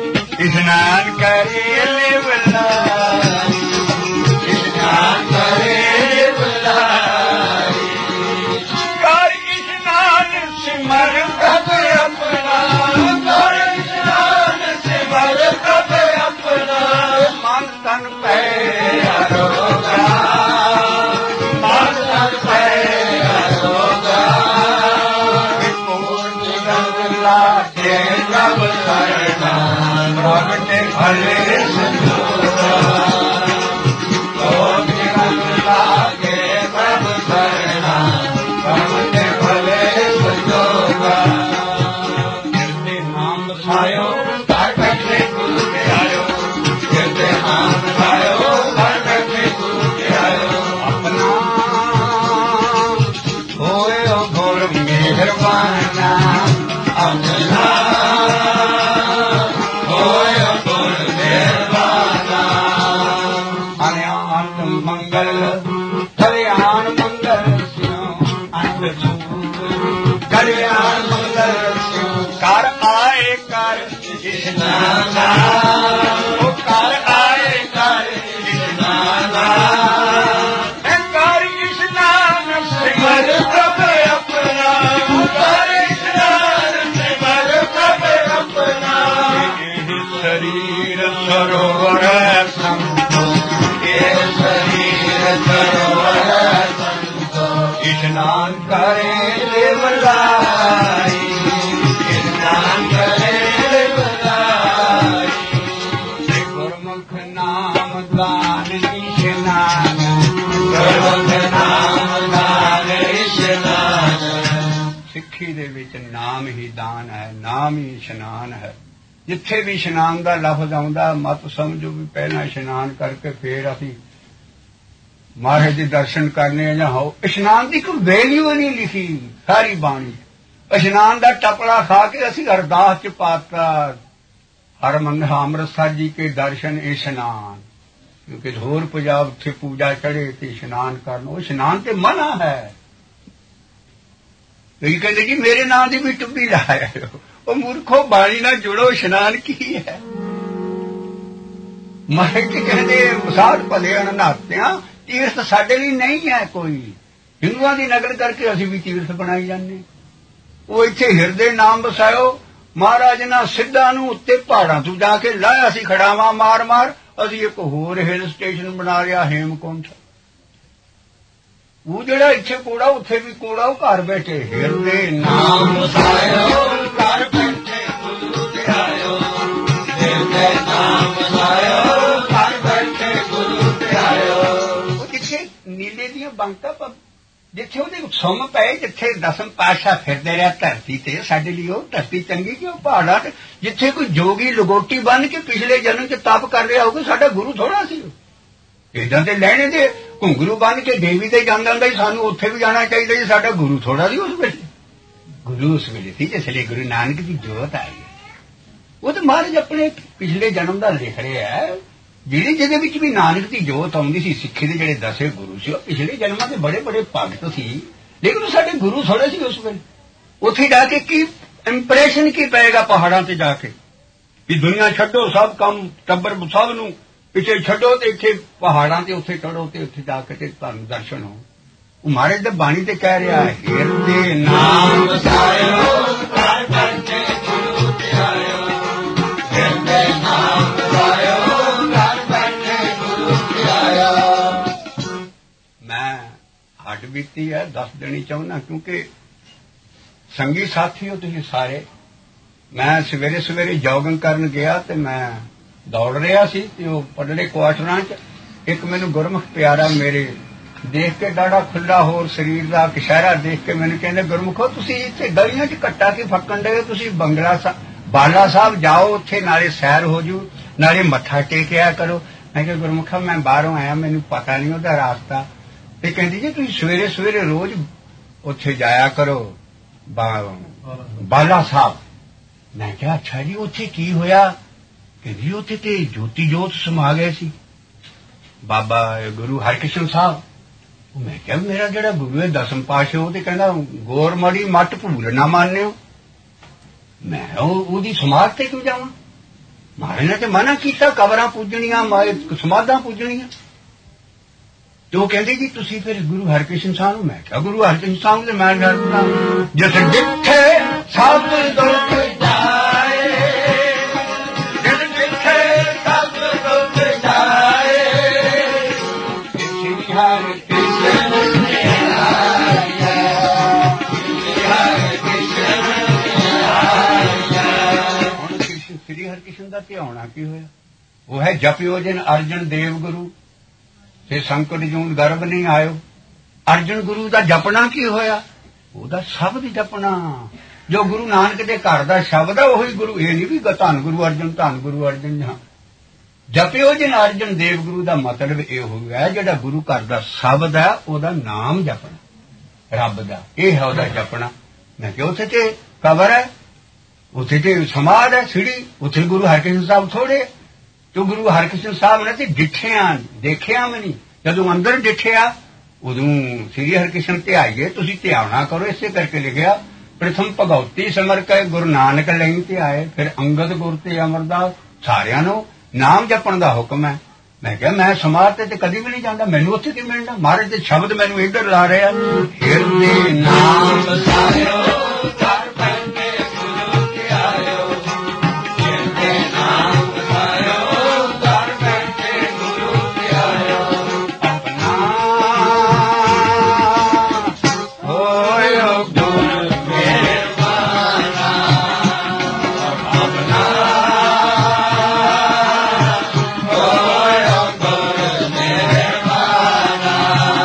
ਲਿਵਲਾਈ ਇਸ਼ਨਾਨ ਕਰੇ ਲਿਵਲਾਈ ਕਰ ਇਸ਼ਨਾਨ ਸਿਮਰ ਪ੍ਰਭ ਆਪਣਾ ਕਰ ਇਸ਼ਨਾਨ ਸਿਮਰ ਪ੍ਰਭ ਆਪਣਾ ਮਨ ਤਨ ਪੈ ਅਰੋਗਾ ਮਨ ਤਨ ਪੈ ਅਰੋਗਾ ਵਿਪੂਰਨ ਰੰਗ ਲਾਗੇ ਪ੍ਰਭ ਸਰਣਾ ਪ੍ਰਗਟੇ ਭਲੇ ਸੰਜੋਗਾ ਲੋਕ ਰੰਗ ਲਾਗੇ ਪ੍ਰਭ ਸਰਣਾ ਪ੍ਰਗਟੇ ਭਲੇ ਸੰਜੋਗਾ ਜਿਰਦੇ ਨਾਮ ਵਸਾਇਓ ਘਰ ਬੈਠੇ ਗੁਰੂ ਕੇ ਆਇਓ ਜਿਰਦੇ ਨਾਮ ਵਸਾਇਓ ਘਰ ਬੈਠੇ ਗੁਰੂ ਕੇ ਆਇਓ ਆਪਣਾ ਹੋਇਓ ਗੁਰ ਮਿਹਰਬਾਨਾ ਆਪਣਾ ਹੋਇਓ ਗੁਰ ਮਿਹਰਬਾਨਾ ਅਨਿਆਤ ਮੰਗਲ ਕਲਿਆਣ ਮੰਗਲ ਸਿਓ ਅੰਤ ਸੂਤ ਕਲਿਆਣ ਮੰਗਲ ਸਿਓ ਕਰ ਆਏ ਕਰ ਇਸ਼ਨਾਨਾ ਉਹ ਕਰ ਆਏ ਕਰ ਇਸ਼ਨਾਨਾ ਕਰ ਇਸ਼ਨਾਨ ਸਿਮਰ ਪ੍ਰਭ ਆਪਣਾ ਕਰ ਇਸ਼ਨਾਨ ਸਿਮਰ ਪ੍ਰਭ ਆਪਣਾ ਇਹ ਸਰੀਰ ਸਰੋਵਰ ਹੈ ਸੰਤੋ ਇਹ ਸਰੀਰ ਸਰੋਵਰ ਹੈ ਸੰਤੋ ਇਸ਼ਨਾਨ ਕਰੇ ਲਿਵਲਾਈ ਇਸ਼ਨਾਨ ਕਰੇ ਲਿਵਲਾਈ ਗੁਰਮੁਖ ਨਾਮ ਦਾਨ ਇਸ਼ਨਾਨ ਗੁਰਮੁਖ ਨਾਮ ਦਾਨ ਇਸ਼ਨਾਨ ਸਿੱਖੀ ਦੇ ਵਿੱਚ ਨਾਮ ਹੀ ਦਾਨ ਹੈ ਨਾਮ ਹੀ ਇਸ਼ਨਾਨ ਹੈ ਜਿੱਥੇ ਵੀ ਇਸ਼ਨਾਨ ਦਾ ਲਫ਼ਜ਼ ਆਉਂਦਾ ਮਤ ਸਮਝੋ ਵੀ ਪਹਿਲਾਂ ਇਸ਼ਨਾਨ ਕਰਕੇ ਫੇਰ ਅਸੀਂ ਮਹਾਰਾਜ ਦੇ ਦਰਸ਼ਨ ਕਰਨੇ ਆ ਜਾਂ ਹੋ ਇਸ਼ਨਾਨ ਦੀ ਕੋਈ ਵੈਲਿਊ ਨਹੀਂ ਲਿਖੀ ਸਾਰੀ ਬਾਣੀ ਇਸ਼ਨਾਨ ਦਾ ਟਪੜਾ ਖਾ ਕੇ ਅਸੀਂ ਅਰਦਾਸ ਚ ਪਾਤਾ ਹਰਮੰਦਰ ਅੰਮ੍ਰਿਤਸਰ ਜੀ ਕੇ ਦਰਸ਼ਨ ਇਸ਼ਨਾਨ ਕਿਉਂਕਿ ਹੋਰ ਪੰਜਾਬ ਉੱਥੇ ਪੂਜਾ ਚੜੇ ਤੇ ਇਸ਼ਨਾਨ ਕਰਨ ਉਹ ਇਸ਼ਨਾਨ ਤੇ ਮਨਾ ਹੈ ਕਈ ਕਹਿੰਦੇ ਜੀ ਮੇਰੇ ਨਾਂ ਦੀ ਵੀ ਟੁੱਬੀ ਲਾਇਓ ਉਹ ਮੂਰਖੋ ਬਾਣੀ ਨਾਲ ਜੁੜੋ ਇਸ਼ਨਾਨ ਕੀ ਹੈ ਮਾਇਕ ਕਹਿੰਦੇ ਸਾਧ ਭਲੇ ਅਨਨਾਤਿਆਂ ਤੀਰਥ ਸਾਡੇ ਲਈ ਨਹੀਂ ਹੈ ਕੋਈ ਹਿੰਦੂਆਂ ਦੀ ਨਕਲ ਕਰਕੇ ਅਸੀਂ ਵੀ ਤੀਰਥ ਬਣਾਈ ਜਾਂਦੇ ਉਹ ਇੱਥੇ ਹਿਰਦੇ ਨਾਮ ਵਸਾਇਓ ਮਹਾਰਾਜ ਨੇ ਸਿੱਧਾ ਨੂੰ ਉੱਤੇ ਪਹਾੜਾਂ ਤੋਂ ਜਾ ਕੇ ਲਾਇਆ ਸੀ ਖੜਾਵਾਂ ਮਾਰ ਮਾਰ ਅਸੀਂ ਇੱਕ ਹੋਰ ਹਿਲ ਸਟੇਸ਼ਨ ਬਣਾ ਲਿਆ ਹੇਮਕੁੰਟ ਉਹ ਜਿਹੜਾ ਇੱਥੇ ਕੂੜਾ ਉੱਥੇ ਵੀ ਕੂੜਾ, ਉਹ ਘਰ ਬੈਠੇ ਹਿਰਦੇ ਨਾਮ ਵਸਾਇਓ, ਘਰ ਬੈਠੇ ਗੁਰੂ ਧਿਆਇਓ, ਹਿਰਦੇ ਨਾਮ ਵਸਾਇਓ, ਘਰ ਬੈਠੇ ਗੁਰੂ ਧਿਆਇਓ। ਉਹ ਜਿੱਥੇ ਨੀਲੇ ਦੀਆਂ ਬੰਕਾਂ, ਜਿੱਥੇ ਉਹਦੇ ਸੁੰਮ ਪਏ, ਜਿੱਥੇ ਦਸਮ ਪਾਤਸ਼ਾਹ ਫਿਰਦੇ ਰਿਹਾ ਧਰਤੀ ਤੇ, ਸਾਡੇ ਲਈ ਉਹ ਧਰਤੀ ਚੰਗੀ ਕਿ ਉਹ ਪਹਾੜਾਂ ਤੇ ਜਿੱਥੇ ਕੋਈ ਜੋਗੀ ਲਗੋਟੀ ਬੰਨ ਕੇ ਪਿਛਲੇ ਜਨਮ ਚ ਤਪ ਕਰ ਰਿਹਾ ਹੋਊਗਾ, ਸਾਡਾ ਗੁਰੂ ਥੋੜਾ ਸੀ। ਏਦਾਂ ਦੇ ਲੈਣੇ ਦੇ ਘੁੰਗਰੂ ਬੰਨ ਕੇ ਦੇਵੀ ਤੇ ਜਾਂਦਾ ਹੁੰਦਾ ਸੀ, ਸਾਨੂੰ ਉੱਥੇ ਵੀ ਜਾਣਾ ਚਾਹੀਦਾ ਜੀ, ਸਾਡਾ ਗੁਰੂ ਥੋੜਾ ਸੀ ਉਸ ਵੇਲੇ। ਗੁਰੂ ਉਸ ਵੇਲੇ ਸੀ ਜਿਸ ਲਈ ਗੁਰੂ ਨਾਨਕ ਦੀ ਜੋਤ ਆਈ ਹੈ। ਉਹ ਤਾਂ ਮਹਾਰਾਜ ਆਪਣੇ ਪਿਛਲੇ ਜਨਮ ਦਾ ਲਿਖ ਰਿਹਾ ਹੈ, ਜਿਹਦੇ ਵਿੱਚ ਵੀ ਨਾਨਕ ਦੀ ਜੋਤ ਆਉਂਦੀ ਸੀ। ਸਿੱਖੀ ਦੇ ਜਿਹੜੇ 10 ਗੁਰੂ ਸੀ ਉਹ ਪਿਛਲੇ ਜਨਮਾਂ ਦੇ ਬੜੇ ਬੜੇ ਭਗਤ ਸੀ, ਲੇਕਿਨ ਉਹ ਸਾਡੇ ਗੁਰੂ ਥੋੜੇ ਸੀ ਉਸ ਵੇਲੇ। ਉੱਥੇ ਜਾ ਕੇ ਕੀ ਇੰਪ੍ਰੈਸ਼ਨ ਕੀ ਪਏਗਾ ਪਹਾੜਾਂ ਤੇ ਜਾ ਕੇ, ਵੀ ਦੁਨੀਆ ਛੱਡੋ, ਸਭ ਕੰਮ ਟੱਬਰ ਸਭ ਨੂੰ ਪਿੱਛੇ ਛੱਡੋ ਤੇ ਇੱਥੇ ਪਹਾੜਾਂ ਤੇ ਉੱਥੇ ਚੜੋ ਤੇ ਉੱਥੇ ਜਾ ਕੇ ਤੇ ਤੁਹਾਨੂੰ ਦਰਸ਼ਨ ਹੋ। ਉਹ ਮਹਾਰਾਜ ਦਾ ਬਾਣੀ ਤੇ ਕਹਿ ਰਿਹਾ ਹੈ, ਹਿਰਦੇ ਨਾਮ ਵਸਾਇਓ, ਘਰ ਬੈਠੇ ਗੁਰੂ ਧਿਆਇਓ, ਹਿਰਦੇ ਨਾਮ ਵਸਾਇਓ, ਘਰ ਬੈਠੇ ਗੁਰੂ ਧਿਆਇਓ। ਮੈਂ ਹੱਡ ਬੀਤੀ ਹੈ ਦੱਸ ਦੇਣੀ ਚਾਹੁੰਦਾ, ਕਿਉਂਕਿ ਸੰਗੀ ਸਾਥੀ ਹੋ ਤੁਸੀਂ ਸਾਰੇ। ਮੈਂ ਸਵੇਰੇ ਸਵੇਰੇ ਜੋਗਿੰਗ ਕਰਨ ਗਿਆ ਤੇ ਮੈਂ ਦੌੜ ਰਿਹਾ ਸੀ ਤੇ ਉਹ ਪਟੜੇ ਕੁਆਟਰਾਂ 'ਚ ਇੱਕ ਮੈਨੂੰ ਗੁਰਮੁਖ ਪਿਆਰਾ ਮੇਰੇ ਦੇਖ ਕੇ ਡਾੜਾ ਖੁੱਲਾ ਹੋਰ ਸਰੀਰ ਦਾ ਕਸ਼ਹਿਰਾ ਦੇਖ ਕੇ ਮੈਨੂੰ ਕਹਿੰਦੇ, ਗੁਰਮੁਖੋ ਤੁਸੀਂ ਇੱਥੇ ਗਲੀਆਂ 'ਚ ਕੱਟਾ ਕੀ ਫੱਕਣ ਦੇ, ਤੁਸੀਂ ਬਾਲਾ ਸਾਹਿਬ ਜਾਓ, ਉੱਥੇ ਨਾਲੇ ਸੈਰ ਹੋ ਜੂ, ਨਾਲੇ ਮੱਥਾ ਟੇਕਿਆ ਕਰੋ। ਮੈਂ ਕਿਹਾ ਗੁਰਮੁਖਾ ਮੈਂ ਬਾਹਰੋਂ ਆਇਆ, ਮੈਨੂੰ ਪਤਾ ਨਹੀਂ ਉਹਦਾ ਰਾਸਤਾ। ਤੇ ਕਹਿੰਦੀ ਜੀ ਤੁਸੀਂ ਸਵੇਰੇ ਸਵੇਰੇ ਰੋਜ਼ ਉੱਥੇ ਜਾਇਆ ਕਰੋ ਬਾਲਾ ਸਾਹਿਬ। ਮੈਂ ਕਿਹਾ ਅੱਛਾ ਜੀ, ਉੱਥੇ ਕੀ ਹੋਇਆ? ਕਹਿੰਦੀ ਉੱਥੇ ਤੇ ਜੋਤੀ ਜੋਤ ਸਮਾ ਗਏ ਸੀ ਬਾਬਾ ਗੁਰੂ ਹਰਕ੍ਰਿਸ਼ਨ ਸਾਹਿਬ। ਮੈਂ ਕਿਹਾ ਮੇਰਾ ਜਿਹੜਾ ਗੁਰੂ ਹੈ 10ਮ ਪਾਤਸ਼ਾਹ, ਉਹ ਤੇ ਕਹਿੰਦਾ ਗੋਰ ਮੜੀ ਮੱਟ ਭੂਲ ਨਾ ਮਾਨਿਓ। ਮੈਂ ਉਹਦੀ ਸਮਾਧ ਤੇ ਕਿਉਂ ਜਾਵਾਂ? ਮਹਾਰਾਜ ਨੇ ਤੇ ਮਨਾ ਕੀਤਾ ਕਬਰਾਂ ਪੂਜਣੀਆਂ, ਸਮਾਧਾਂ ਪੂਜਣੀਆਂ। ਤੇ ਉਹ ਕਹਿੰਦੇ ਜੀ ਤੁਸੀਂ ਫਿਰ ਗੁਰੂ ਹਰਕ੍ਰਿਸ਼ਨ ਸਾਹਿਬ ਨੂੰ। ਮੈਂ ਕਿਹਾ ਗੁਰੂ ਹਰਕ੍ਰਿਸ਼ਨ ਸਾਹਿਬ ਦੇ ਮੈਂ ਜਿਸ ਜਿੱਥੇ ਸਭ ਦੁੱਖ ਜਾਏ, ਜਿਸ ਜਿੱਥੇ ਸਭ ਦੁੱਖ ਜਾਏ, ਸ੍ਰੀ ਹਰਿ ਕ੍ਰਿਸ਼ਨ ਸ੍ਰੀ ਹਰਿਕ੍ਰਿਸ਼ਨ ਦਾ ਧਿਆਉਣਾ ਕੀ ਹੋਇਆ? ਉਹ ਹੈ ਜਪਿਓ ਜਿਨ ਅਰਜਨ ਦੇਵ ਗੁਰੂ ਤੇ ਸੰਕਟ ਜੂਨ ਗਰਭ ਨਹੀਂ ਆਇਓ। ਅਰਜਨ ਗੁਰੂ ਦਾ ਜਪਣਾ ਕੀ ਹੋਇਆ? ਉਹਦਾ ਸ਼ਬਦ ਜਪਣਾ, ਜੋ ਗੁਰੂ ਨਾਨਕ ਦੇ ਘਰ ਦਾ ਸ਼ਬਦ ਹੈ ਉਹੀ ਗੁਰੂ। ਇਹ ਨਹੀਂ ਵੀ ਧੰਨ ਗੁਰੂ ਅਰਜਨ, ਧੰਨ ਗੁਰੂ ਅਰਜਨ। ਜਪਿਓ ਜਿਨ ਅਰਜਨ ਦੇਵ ਗੁਰੂ ਦਾ ਮਤਲਬ ਇਹ ਹੋਇਆ ਜਿਹੜਾ ਗੁਰੂ ਘਰ ਦਾ ਸ਼ਬਦ ਹੈ ਉਹਦਾ ਨਾਮ ਜਪਣਾ, ਰੱਬ ਦਾ, ਇਹ ਹੈ ਉਹਦਾ ਜਪਣਾ। ਮੈਂ ਕਿਹਾ ਉੱਥੇ ਤੇ ਕਬਰ ਹੈ, ਉੱਥੇ ਤੇ ਸਮਾਧ ਹੈ ਸਿੜੀ, ਉੱਥੇ ਗੁਰੂ ਹਰਕ੍ਰਿਸ਼ਨ ਸਾਹਿਬ ਥੋੜੇ। ਜੋ ਗੁਰੂ ਹਰਕ੍ਰਿਸ਼ਨ ਸਾਹਿਬ ਨੇ ਤੇ ਡਿੱਠਿਆ ਦੇਖਿਆ ਵੀ ਨਹੀਂ, ਜਦੋਂ ਅੰਦਰ ਡਿੱਠਿਆ ਉਦੋਂ ਸ੍ਰੀ ਹਰਿਕ੍ਰਿਸ਼ਨ ਤੇ ਆਈਏ ਤੁਸੀਂ ਧਿਆਉਣਾ ਕਰੋ। ਇਸੇ ਕਰਕੇ ਲਿਖਿਆ ਪ੍ਰਥਮ ਭਗਉਤੀ ਸਮਰ ਕੇ ਗੁਰੂ ਨਾਨਕ ਲਈ ਤੇ ਆਏ, ਫਿਰ ਅੰਗਦ ਗੁਰ ਤੇ ਅਮਰਦਾਸ, ਸਾਰਿਆਂ ਨੂੰ ਨਾਮ ਜਪਣ ਦਾ ਹੁਕਮ ਹੈ। ਮੈਂ ਕਿਹਾ ਮੈਂ ਸਮਾਧ ਤੇ ਕਦੀ ਵੀ ਨਹੀਂ ਜਾਂਦਾ, ਮੈਨੂੰ ਉੱਥੇ ਕੀ ਮਿਲਣਾ? ਮਹਾਰਾਜ ਦੇ ਸ਼ਬਦ ਮੈਨੂੰ ਇੱਧਰ ਲਾ ਰਿਹਾ, ਹਿਰਦੇ ਨਾਮ ਵਸਾਇਓ, ਘਰ ਬੈਠੇ ਗੁਰੂ ਧਿਆਇਓ, ਹਿਰਦੇ ਨਾਮ ਵਸਾਇਓ, ਘਰ ਬੈਠੇ ਗੁਰੂ ਧਿਆਇਓ। ਆਪਣਾ ਹੋਇਓ ਗੁਰ ਮਿਹਰਬਾਨਾ, ਆਪਣਾ ਹੋਇਓ ਗੁਰ ਮਿਹਰਬਾਨਾ।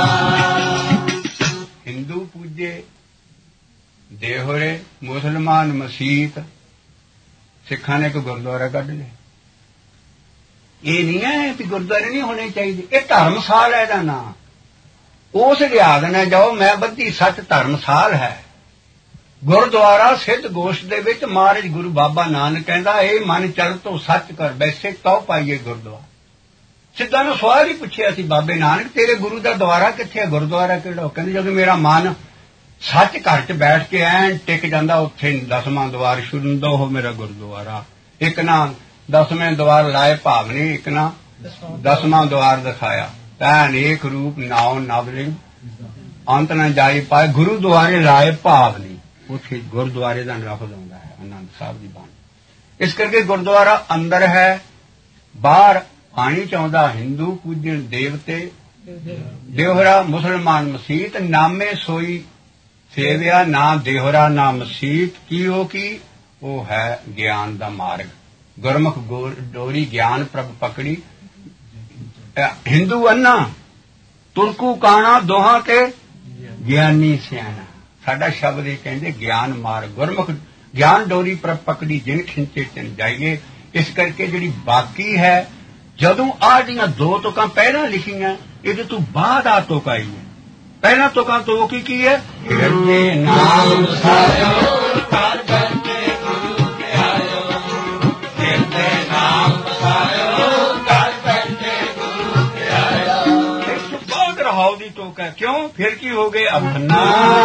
ਹਿੰਦੂ ਪੂਜੇ ਦੇਹੋਰੇ, ਮੁਸਲਮਾਨ ਮਸੀਤ, ਸਿੱਖਾਂ ਨੇ ਇੱਕ ਗੁਰਦੁਆਰਾ ਕੱਢ ਲਿਆ। ਇਹ ਨਹੀਂ ਹੈ ਵੀ ਗੁਰਦੁਆਰੇ ਨਹੀਂ ਹੋਣੇ ਚਾਹੀਦੇ, ਇਹ ਧਰਮਸਾਲ ਹੈ ਇਹਦਾ ਨਾਂ। ਉਸ ਲਿਹਾਜ਼ ਨਾਲ ਜਾਓ, ਮੈਂ ਬੱਧੀ ਸੱਚ ਧਰਮਸਾਲ ਹੈ। ਗੁਰਦੁਆਰਾ ਸਿੱਧ ਗੋਸ਼ਟ ਦੇ ਵਿੱਚ ਮਹਾਰਾਜ ਗੁਰੂ ਬਾਬਾ ਨਾਨਕ ਕਹਿੰਦਾ ਇਹ ਮਨ ਚਲ ਤੋਂ ਸੱਚ ਕਰ ਬੈਸੇ ਤਉ ਪਾਈਏ ਗੁਰਦੁਆਰਾ। ਸਿੱਧਾਂ ਨੂੰ ਸਵਾਲ ਹੀ ਪੁੱਛਿਆ ਸੀ ਬਾਬੇ ਨਾਨਕ ਤੇਰੇ ਗੁਰੂ ਦਾ ਦੁਆਰਾ ਕਿੱਥੇ ਹੈ, ਗੁਰਦੁਆਰਾ ਕਿਹੜਾ? ਕਹਿੰਦੇ ਜਦੋਂ ਮੇਰਾ ਮਨ ਸੱਚ ਘਰ 'ਚ ਬੈਠ ਕੇ ਐਨ ਟਿਕ ਜਾਂਦਾ, ਉੱਥੇ 10ਵਾਂ ਦੁਆਰ ਸ਼ੁਰੂ ਹੋ ਮੇਰਾ ਗੁਰਦੁਆਰਾ। ਇੱਕ ਨਾ 10ਵੇਂ ਦੁਆਰ ਲਾਏ ਭਾਵਨੀ, ਇੱਕ ਨਾ 10ਵਾਂ ਦੁਆਰ ਦਿਖਾਇਆ। ਤੈ ਅਨੇਕ ਰੂਪ ਨਾਉ ਨਵਲਿੰਗ ਅੰਤ ਨਾ ਜਾਈ ਪਾਏ, ਗੁਰੂਦੁਆਰੇ ਲਾਏ ਭਾਵਨੀ। ਉੱਥੇ ਗੁਰਦੁਆਰੇ ਦਾ ਲਫ਼ਜ਼ ਆਉਂਦਾ ਹੈ ਆਨੰਦ ਸਾਹਿਬ ਦੀ ਬਾਣੀ। ਇਸ ਕਰਕੇ ਗੁਰਦੁਆਰਾ ਅੰਦਰ ਹੈ, ਬਾਹਰ ਪਾਣੀ 'ਚ ਆਉਂਦਾ। ਹਿੰਦੂ ਪੂਜਣ ਦੇਵਤੇ, ਦੇਹਰਾ ਮੁਸਲਮਾਨ ਮਸੀਤ ਨਾਮੇ ਸੋਈ ਸੇਵਿਆ ਨਾ ਦੇਹਰਾ ਨਾ ਮਸੀਤ ਕੀ ਉਹ ਹੈ ਗਿਆਨ ਦਾ ਮਾਰਗ ਗੁਰਮੁਖ ਡੋਰੀ ਗਿਆਨ ਪ੍ਰਭ ਪਕੜੀ ਹਿੰਦੂ ਅੰਨਾ ਤੁਰਕੂ ਕਾਣਾ ਦੋਹਾਂ ਤੇ ਗਿਆਨੀ ਸਿਆਣਾ ਸਾਡਾ ਸ਼ਬਦ ਇਹ ਕਹਿੰਦੇ ਗਿਆਨ ਮਾਰਗ ਗੁਰਮੁਖ ਗਿਆਨ ਡੋਰੀ ਪ੍ਰਭ ਪਕੜੀ ਜਿਨ ਖਿੰਚੇ ਤਿਨ ਜਾਈਏ ਇਸ ਕਰਕੇ ਜਿਹੜੀ ਬਾਕੀ ਹੈ ਜਦੋਂ ਆਹ ਜਿਹੜੀਆਂ ਦੋ ਤੁਕਾਂ ਪਹਿਲਾਂ ਲਿਖੀਆਂ ਇਹਦੇ ਤੋਂ ਬਾਅਦ ਆ ਤੁਕ ਆਈ ਹੈ ਪਹਿਲਾਂ ਤੁਕਾਂ ਤੋਂ ਕੀ ਹੈ ਹਿਰਦੇ ਨਾਮ ਸਾਇਓ ਘਰ ਬੈਠੇ ਗੁਰੂ ਤੇ ਆਇਓ ਹਿਰਦੇ ਨਾਮ ਸਾਇਓ ਘਰ ਬੈਠੇ ਗੁਰੂ ਤੇ ਆਇਓ ਇਸ ਤੋਂ ਬਾਅਦ ਰਹਾਉ ਦੀ ਤੁਕ ਹੈ ਕਿਉਂ ਫਿਰ ਕੀ ਹੋ ਗਏ ਆਪਣਾ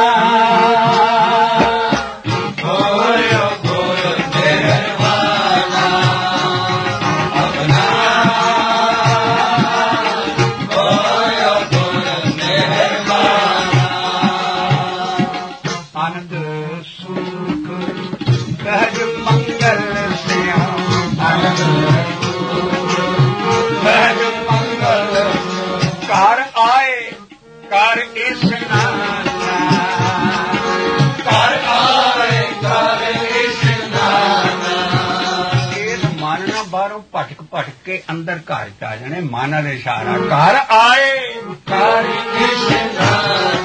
ਹੋਇਓ ਗੁਰ ਮਿਹਰਬਾਨਾ ਆਪਣਾ ਹੋਇਓ ਗੁਰ ਮਿਹਰਬਾਨਾ ਆਨੰਦ ਸੁਖ ਸਹਿਜ ਮੰਗਲ ਸਿਆ ਆਨੰਦ ਸੁਖ ਸਹਿਜ ਮੰਗਲ ਘਰ ਆਏ ਕਰ ਇਸ਼ਨਾਨ ਘਰ ਆਏ ਕਰ ਇਸ਼ਨਾਨ ਇਸ ਮਨ ਨਾਲ ਬਾਹਰੋਂ ਭਟਕ ਕੇ ਅੰਦਰ ਘਰ ਚ ਆ ਜਾਣੇ ਮਨ ਨਾਲ ਇਸ਼ਾਰਾ ਘਰ ਆਏ ਕਰ ਇਸ਼ਨਾਨ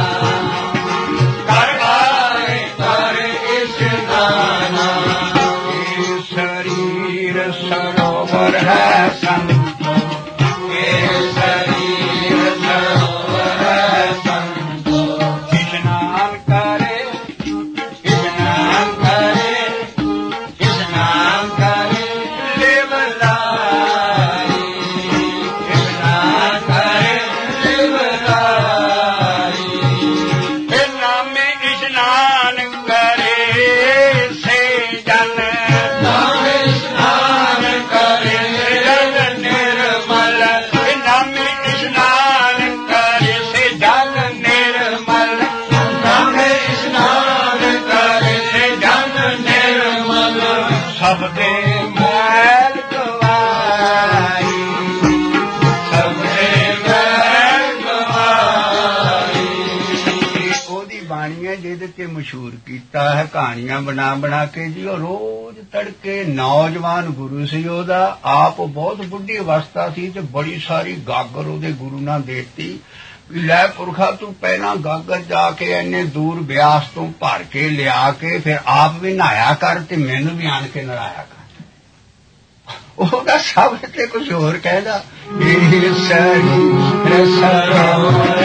ਘਰ ਆਏ ਕਰ ਇਸ਼ਨਾਨ ਇਹ ਸਰੀਰ ਸਰੋਵਰ ਹੈ ਸੰਤੋ ਇਹ ਸਰੀਰ ਸਰੋਵਰ ਹੈ ਸੰਤੋ ਇਸ਼ਨਾਨ ਕਰੇ ਇਸ਼ਨਾਨ ਕਰੇ ਇਸ਼ਨਾਨ ਕਰੇ ਲਿਵ ਲਾਈ ਇਸ਼ਨਾਨ ਕਰੇ ਲਿਵ ਲਾਈ ਇਹ ਨਾਮੇ ਇਸ਼ਨਾਨ ਕਰੇ ਸੇ ਜਨ ਨਾਮੇ ਇਸ਼ਨਾਨ ਕਰੇ ਜਨ ਨਿਰਮਲ ਇਹ ਨਾਮੇ ਇਸ਼ਨਾਨ ਕਰੇ ਸੇ ਜਨ ਨਿਰਮਲ ਨਾਮੇ ਇਸ਼ਨਾਨ ਕਰੇ ਸੇ ਜਨ ਨਿਰਮਲ ਸਭ ਦੇ ਮੈਲ ਗਵਾਈ ਸਭ ਦੇ ਮੈਲ ਗਵਾਈ ਉਹਦੀ ਬਾਣੀ ਹੈ ਜਿਹਦੇ ਤੇ ਮਸ਼ਹੂਰ ਕੀਤਾ ਹੈ ਕਹਾਣੀਆਂ ਬਣਾ ਕੇ ਜੀ ਉਹ ਰੋਜ਼ ਤੜਕੇ ਨੌਜਵਾਨ ਗੁਰੂ ਸੀ ਉਹਦਾ ਆਪ ਬਹੁਤ ਬੁੱਢੀ ਅਵਸਥਾ ਸੀ ਤੇ ਬੜੀ ਸਾਰੀ ਗਾਗਰ ਉਹਦੇ ਗੁਰੂ ਨਾਲ ਦੇਤੀ ਲੈ ਪੁਰਖਾ ਤੂੰ ਪਹਿਲਾਂ ਗਾਗਰ ਜਾ ਕੇ ਇੰਨੇ ਦੂਰ ਬਿਆਸ ਤੋਂ ਭਰ ਕੇ ਲਿਆ ਕੇ ਫਿਰ ਆਪ ਵੀ ਨਹਾਇਆ ਕਰ ਤੇ ਮੈਨੂੰ ਵੀ ਆਣ ਕੇ ਨਹਾਇਆ ਕਰ ਉਹਦਾ ਸ਼ਬਦ ਤੇ ਕੁਝ ਹੋਰ ਕਹਿੰਦਾ ਇਹ ਸਰੀਰ ਸਰੋਵਰ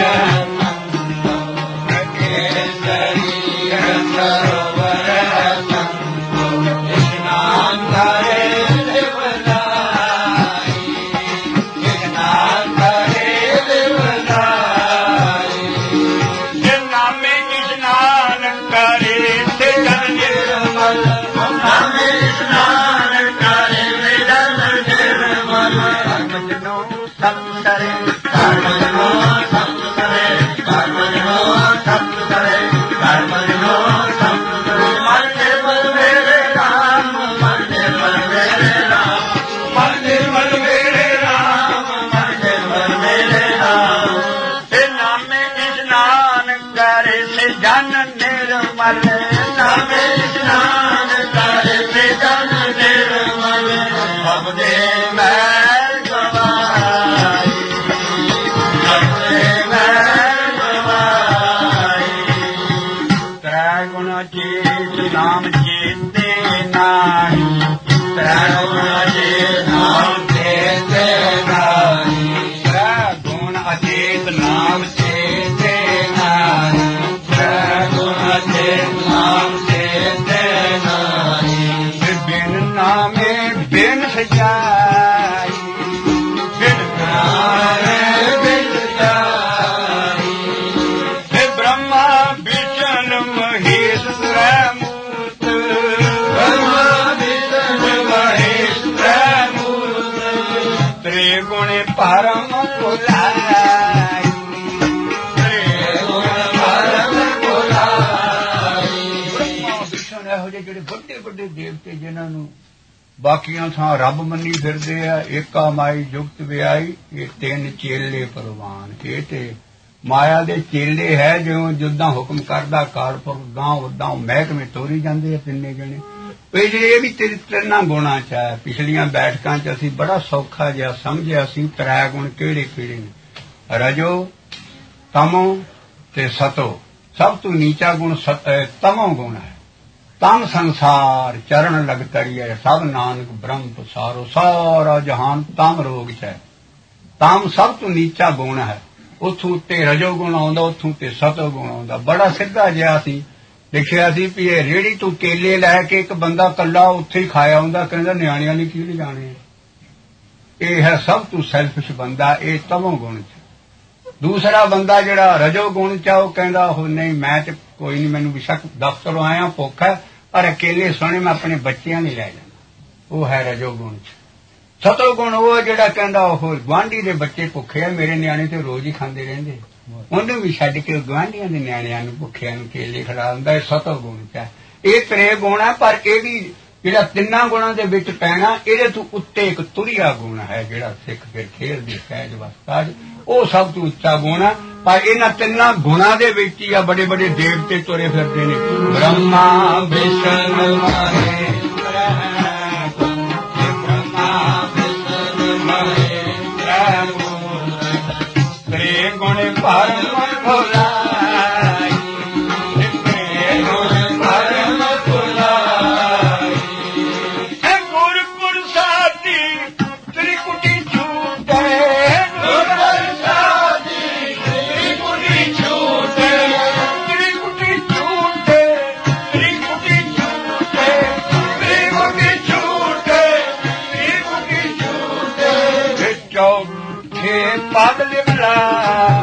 ਇਹ ਸਰੀਰ ਸਰੋਵਰ ਇਸ਼ਨਾਨ ਕਰੇ ਲਿਵ ਲਾਈ ਇਸ਼ਨਾਨ ਕਰੇ ਲਿਵ ਲਾਈ ਜੇ ਨਾਮੇ ਇਸ਼ਨਾਨ ਕਰੇ ਤੇ ਜਨ ਨਿਰਮਲ ਨਾਮੇ ਇਸ਼ਨਾਨ ਕਰੇ ਤੇ ਜਨ ਨਿਰਮਲ ਕਰਮ ਜਨੋ ਸਤ ਕਰੇ ਕਰਮ ਜਨੋ ਸਤ ਕਰੇ ਕਰਮ ਜਨੋ ਸਤ ਕਰੇ ਕਰਮ ਜਨੋ ਸਤ ਕਰੇ ਮਨ ਨਿਰਮਲ ਮੇਰੇ ਰਾਮ ਮਨ ਨਿਰਮਲ ਮੇਰੇ ਰਾਮ ਮਨ ਨਿਰਮਲ ਮੇਰੇ ਰਾਮ ਮਨ ਨਿਰਮਲ ਮੇਰੇ ਰਾਮ ਇਹ ਨਾਮੇ ਇਸ਼ਨਾਨ ਕਰੇ ਸੇ ਜਨ ਨਿਰਮਲ ਨਾਮੇ ਇਸ਼ਨਾਨ ਕਰੇ ਸੇ ਜਨ ਨਿਰਮਲ ਸਭ ਦੇ ਮੈਲ ਗਵਾਈ ਸਭ ਦੇ ਮੈਲ ਗਵਾਈ ਤ੍ਰੈ ਗੁਣ ਚੇਤ ਨਾਮ ਚੇਤੇ ਨਾਹੀ ਤ੍ਰੈ ਗੁਣ ਚੇਤ ਨਾਮ ਚੇਤੇ ਨਾਹੀ ਤ੍ਰੈ ਗੁਣ ਅਚੇਤ ਨਾਮ ਚੇਤੇ ਨਾਹੀ ਤ੍ਰੈ ਗੁਣ ਅਚੇਤ ਨਾਮ ਚੇਤੇ ਨਾਹੀ ਬਿਨ ਨਾਮੇ ਬਿਨ ਸਜਾਈ ਬਿਨ ਨਾਮੇ ਬਿਨ ਸਜਾਈ हे ब्रह्मा विष्णु महेश मूर्त ब्रह्मा विष्णु महेश मूर्त त्रिगुण परम बुलाई त्रिगुण परम बुलाई ब्रह्मा विष्णु ਇਹੋ ਜਿਹੇ ਜਿਹੜੇ ਵੱਡੇ ਵੱਡੇ ਦੇਵਤੇ ਜਿਨ੍ਹਾਂ ਨੂੰ ਬਾਕੀਆਂ ਥਾਂ ਰੱਬ ਮੰਨੀ ਫਿਰਦੇ ਆ। ਏਕਾ ਮਾਈ ਜੁਗਤ ਵਿਆਈ, ਇਹ ਤਿੰਨ ਚੇਲੇ ਪ੍ਰਵਾਨ। ਇਹ ਤੇ ਮਾਇਆ ਦੇ ਚੇਲੇ ਹੈ, ਜਿਉਂ ਜਿੱਦਾਂ ਹੁਕਮ ਕਰਦਾ ਕਾਲਪੁਰਖ ਗਾਂ ਉਦਾਂ ਮਹਿਕਮੇ ਤੋਰੀ ਜਾਂਦੇ ਆ ਤਿੰਨੇ ਜਣੇ। ਇਹ ਜਿਹੜੇ ਇਹ ਵੀ ਤਿੰਨਾਂ ਗੁਣਾਂ ਚ ਹੈ। ਪਿਛਲੀਆਂ ਬੈਠਕਾਂ ਚ ਅਸੀਂ ਬੜਾ ਸੌਖਾ ਜਿਹਾ ਸਮਝਿਆ ਸੀ ਤ੍ਰੈ ਗੁਣ ਕਿਹੜੇ ਕਿਹੜੇ ਨੇ, ਰਜੋ ਤਮੋ ਤੇ ਸਤੋ। ਸਭ ਤੋਂ ਨੀਚਾ ਗੁਣ ਤਮੋ ਗੁਣ ਹੈ। ਤਮ ਸੰਸਾਰ ਚਰਨ ਲਗ ਤਰੀਏ, ਸਭ ਨਾਨਕ ਬ੍ਰਹਮ ਪਸਾਰੋ। ਸਾਰਾ ਜਹਾਨ ਤਮ ਰੋਗ ਚ ਹੈ। ਤਮ ਸਭ ਤੋਂ ਨੀਚਾ ਗੁਣ ਹੈ। ਉੱਥੋਂ ਉੱਤੇ ਰਜੋ ਗੁਣ ਆਉਂਦਾ, ਉੱਥੋਂ ਉੱਤੇ ਸਤੋ ਗੁਣ ਆਉਂਦਾ। ਬੜਾ ਸਿੱਧਾ ਜਿਹਾ ਸੀ ਲਿਖਿਆ ਸੀ ਵੀ ਇਹ ਰੇਹੜੀ ਤੋਂ ਕੇਲੇ ਲੈ ਕੇ ਇੱਕ ਬੰਦਾ ਇਕੱਲਾ ਉੱਥੇ ਹੀ ਖਾਇਆ ਹੁੰਦਾ, ਕਹਿੰਦਾ ਨਿਆਣਿਆਂ ਨੇ ਕੀ ਲਿਜਾਣੇ। ਇਹ ਹੈ ਸਭ ਤੋਂ ਸੈਲਫਿਸ਼ ਬੰਦਾ, ਇਹ ਤਮੋ ਗੁਣ ਚ। ਦੂਸਰਾ ਬੰਦਾ ਜਿਹੜਾ ਰਜੋ ਗੁਣ ਚ, ਉਹ ਕਹਿੰਦਾ ਉਹ ਨਹੀਂ ਮੈਂ ਤੇ ਕੋਈ ਨਹੀਂ, ਮੈਨੂੰ ਬੇਸ਼ੱਕ ਦਫ਼ਤਰੋਂ ਆਇਆ ਭੁੱਖ ਹੈ ਪਰ ਕੇਲੇ ਸੋਹਣੇ ਮੈਂ ਆਪਣੇ ਬੱਚਿਆਂ ਨੇ ਲੈ ਜਾਣਾ, ਉਹ ਹੈ ਰਜੋ ਗੁਣ ਚ। ਸਤੋ ਗੁਣ ਉਹ ਜਿਹੜਾ ਕਹਿੰਦਾ ਉਹ ਗੁਆਂਢੀ ਦੇ ਬੱਚੇ ਭੁੱਖੇ ਆ, ਮੇਰੇ ਨਿਆਣੇ ਤੇ ਰੋਜ਼ ਹੀ ਖਾਂਦੇ ਰਹਿੰਦੇ, ਉਹਨੂੰ ਵੀ ਛੱਡ ਕੇ ਗੁਆਂਢੀਆਂ ਦੇ ਨਿਆਣਿਆਂ ਨੂੰ ਭੁੱਖਿਆਂ ਨੂੰ ਕੇਲੇ ਖਿਲਾ ਦਿੰਦਾ। ਇਹ ਸਤੋ ਗੁਣ ਚ ਹੈ। ਇਹ ਤ੍ਰੇ ਗੁਣ ਹੈ, ਪਰ ਇਹ ਵੀ ਜਿਹੜਾ ਤਿੰਨਾਂ ਗੁਣਾਂ ਦੇ ਵਿੱਚ ਪੈਣਾ, ਇਹਦੇ ਤੋਂ ਉੱਤੇ ਇੱਕ ਤੁਰਿਆ ਗੁਣ ਹੈ ਜਿਹੜਾ ਸਿੱਖ ਫਿਰ ਖੇਡਦੇ ਸਹਿਜ ਵਸਤਾਜ, ਉਹ ਸਭ ਤੋਂ ਉੱਚਾ ਗੁਣ ਹੈ। ਪਰ ਇਹਨਾਂ ਤਿੰਨਾਂ ਗੁਣਾਂ ਦੇ ਵਿੱਚ ਹੀ ਆ ਬੜੇ ਬੜੇ ਦੇਵਤੇ ਤੁਰੇ ਫਿਰਦੇ ਨੇ। ਬ੍ਰਹਮਾ ਵਿਸ਼ਨੂੰ ਮਹੇਂਦਰ, ਤ੍ਰੇ ਗੁਣ ਪਰਮ ਭੁਲਾਈ, ਤ੍ਰੇ ਗੁਣ ਪਰਮ ਭੁਲਾਈ। ਗੁਰ ਪ੍ਰਸਾਦੀ ਤ੍ਰਿਕੁਟੀ ਛੂਟੇ, ਗੁਰ ਪ੍ਰਸਾਦੀ ਤ੍ਰਿਕੁਟੀ ਛੂਟੇ, ਤ੍ਰਿਕੁਟੀ ਛੂਟੇ, ਤ੍ਰਿਕੁਟੀ ਛੂਟੇ, ਤ੍ਰਿਕੁਟੀ ਛੂਟੇ, ਤ੍ਰਿਕੁਟੀ ਛੂਟੇ। ਚੌਥੇ ਪਦ ਲਿਵਲਾ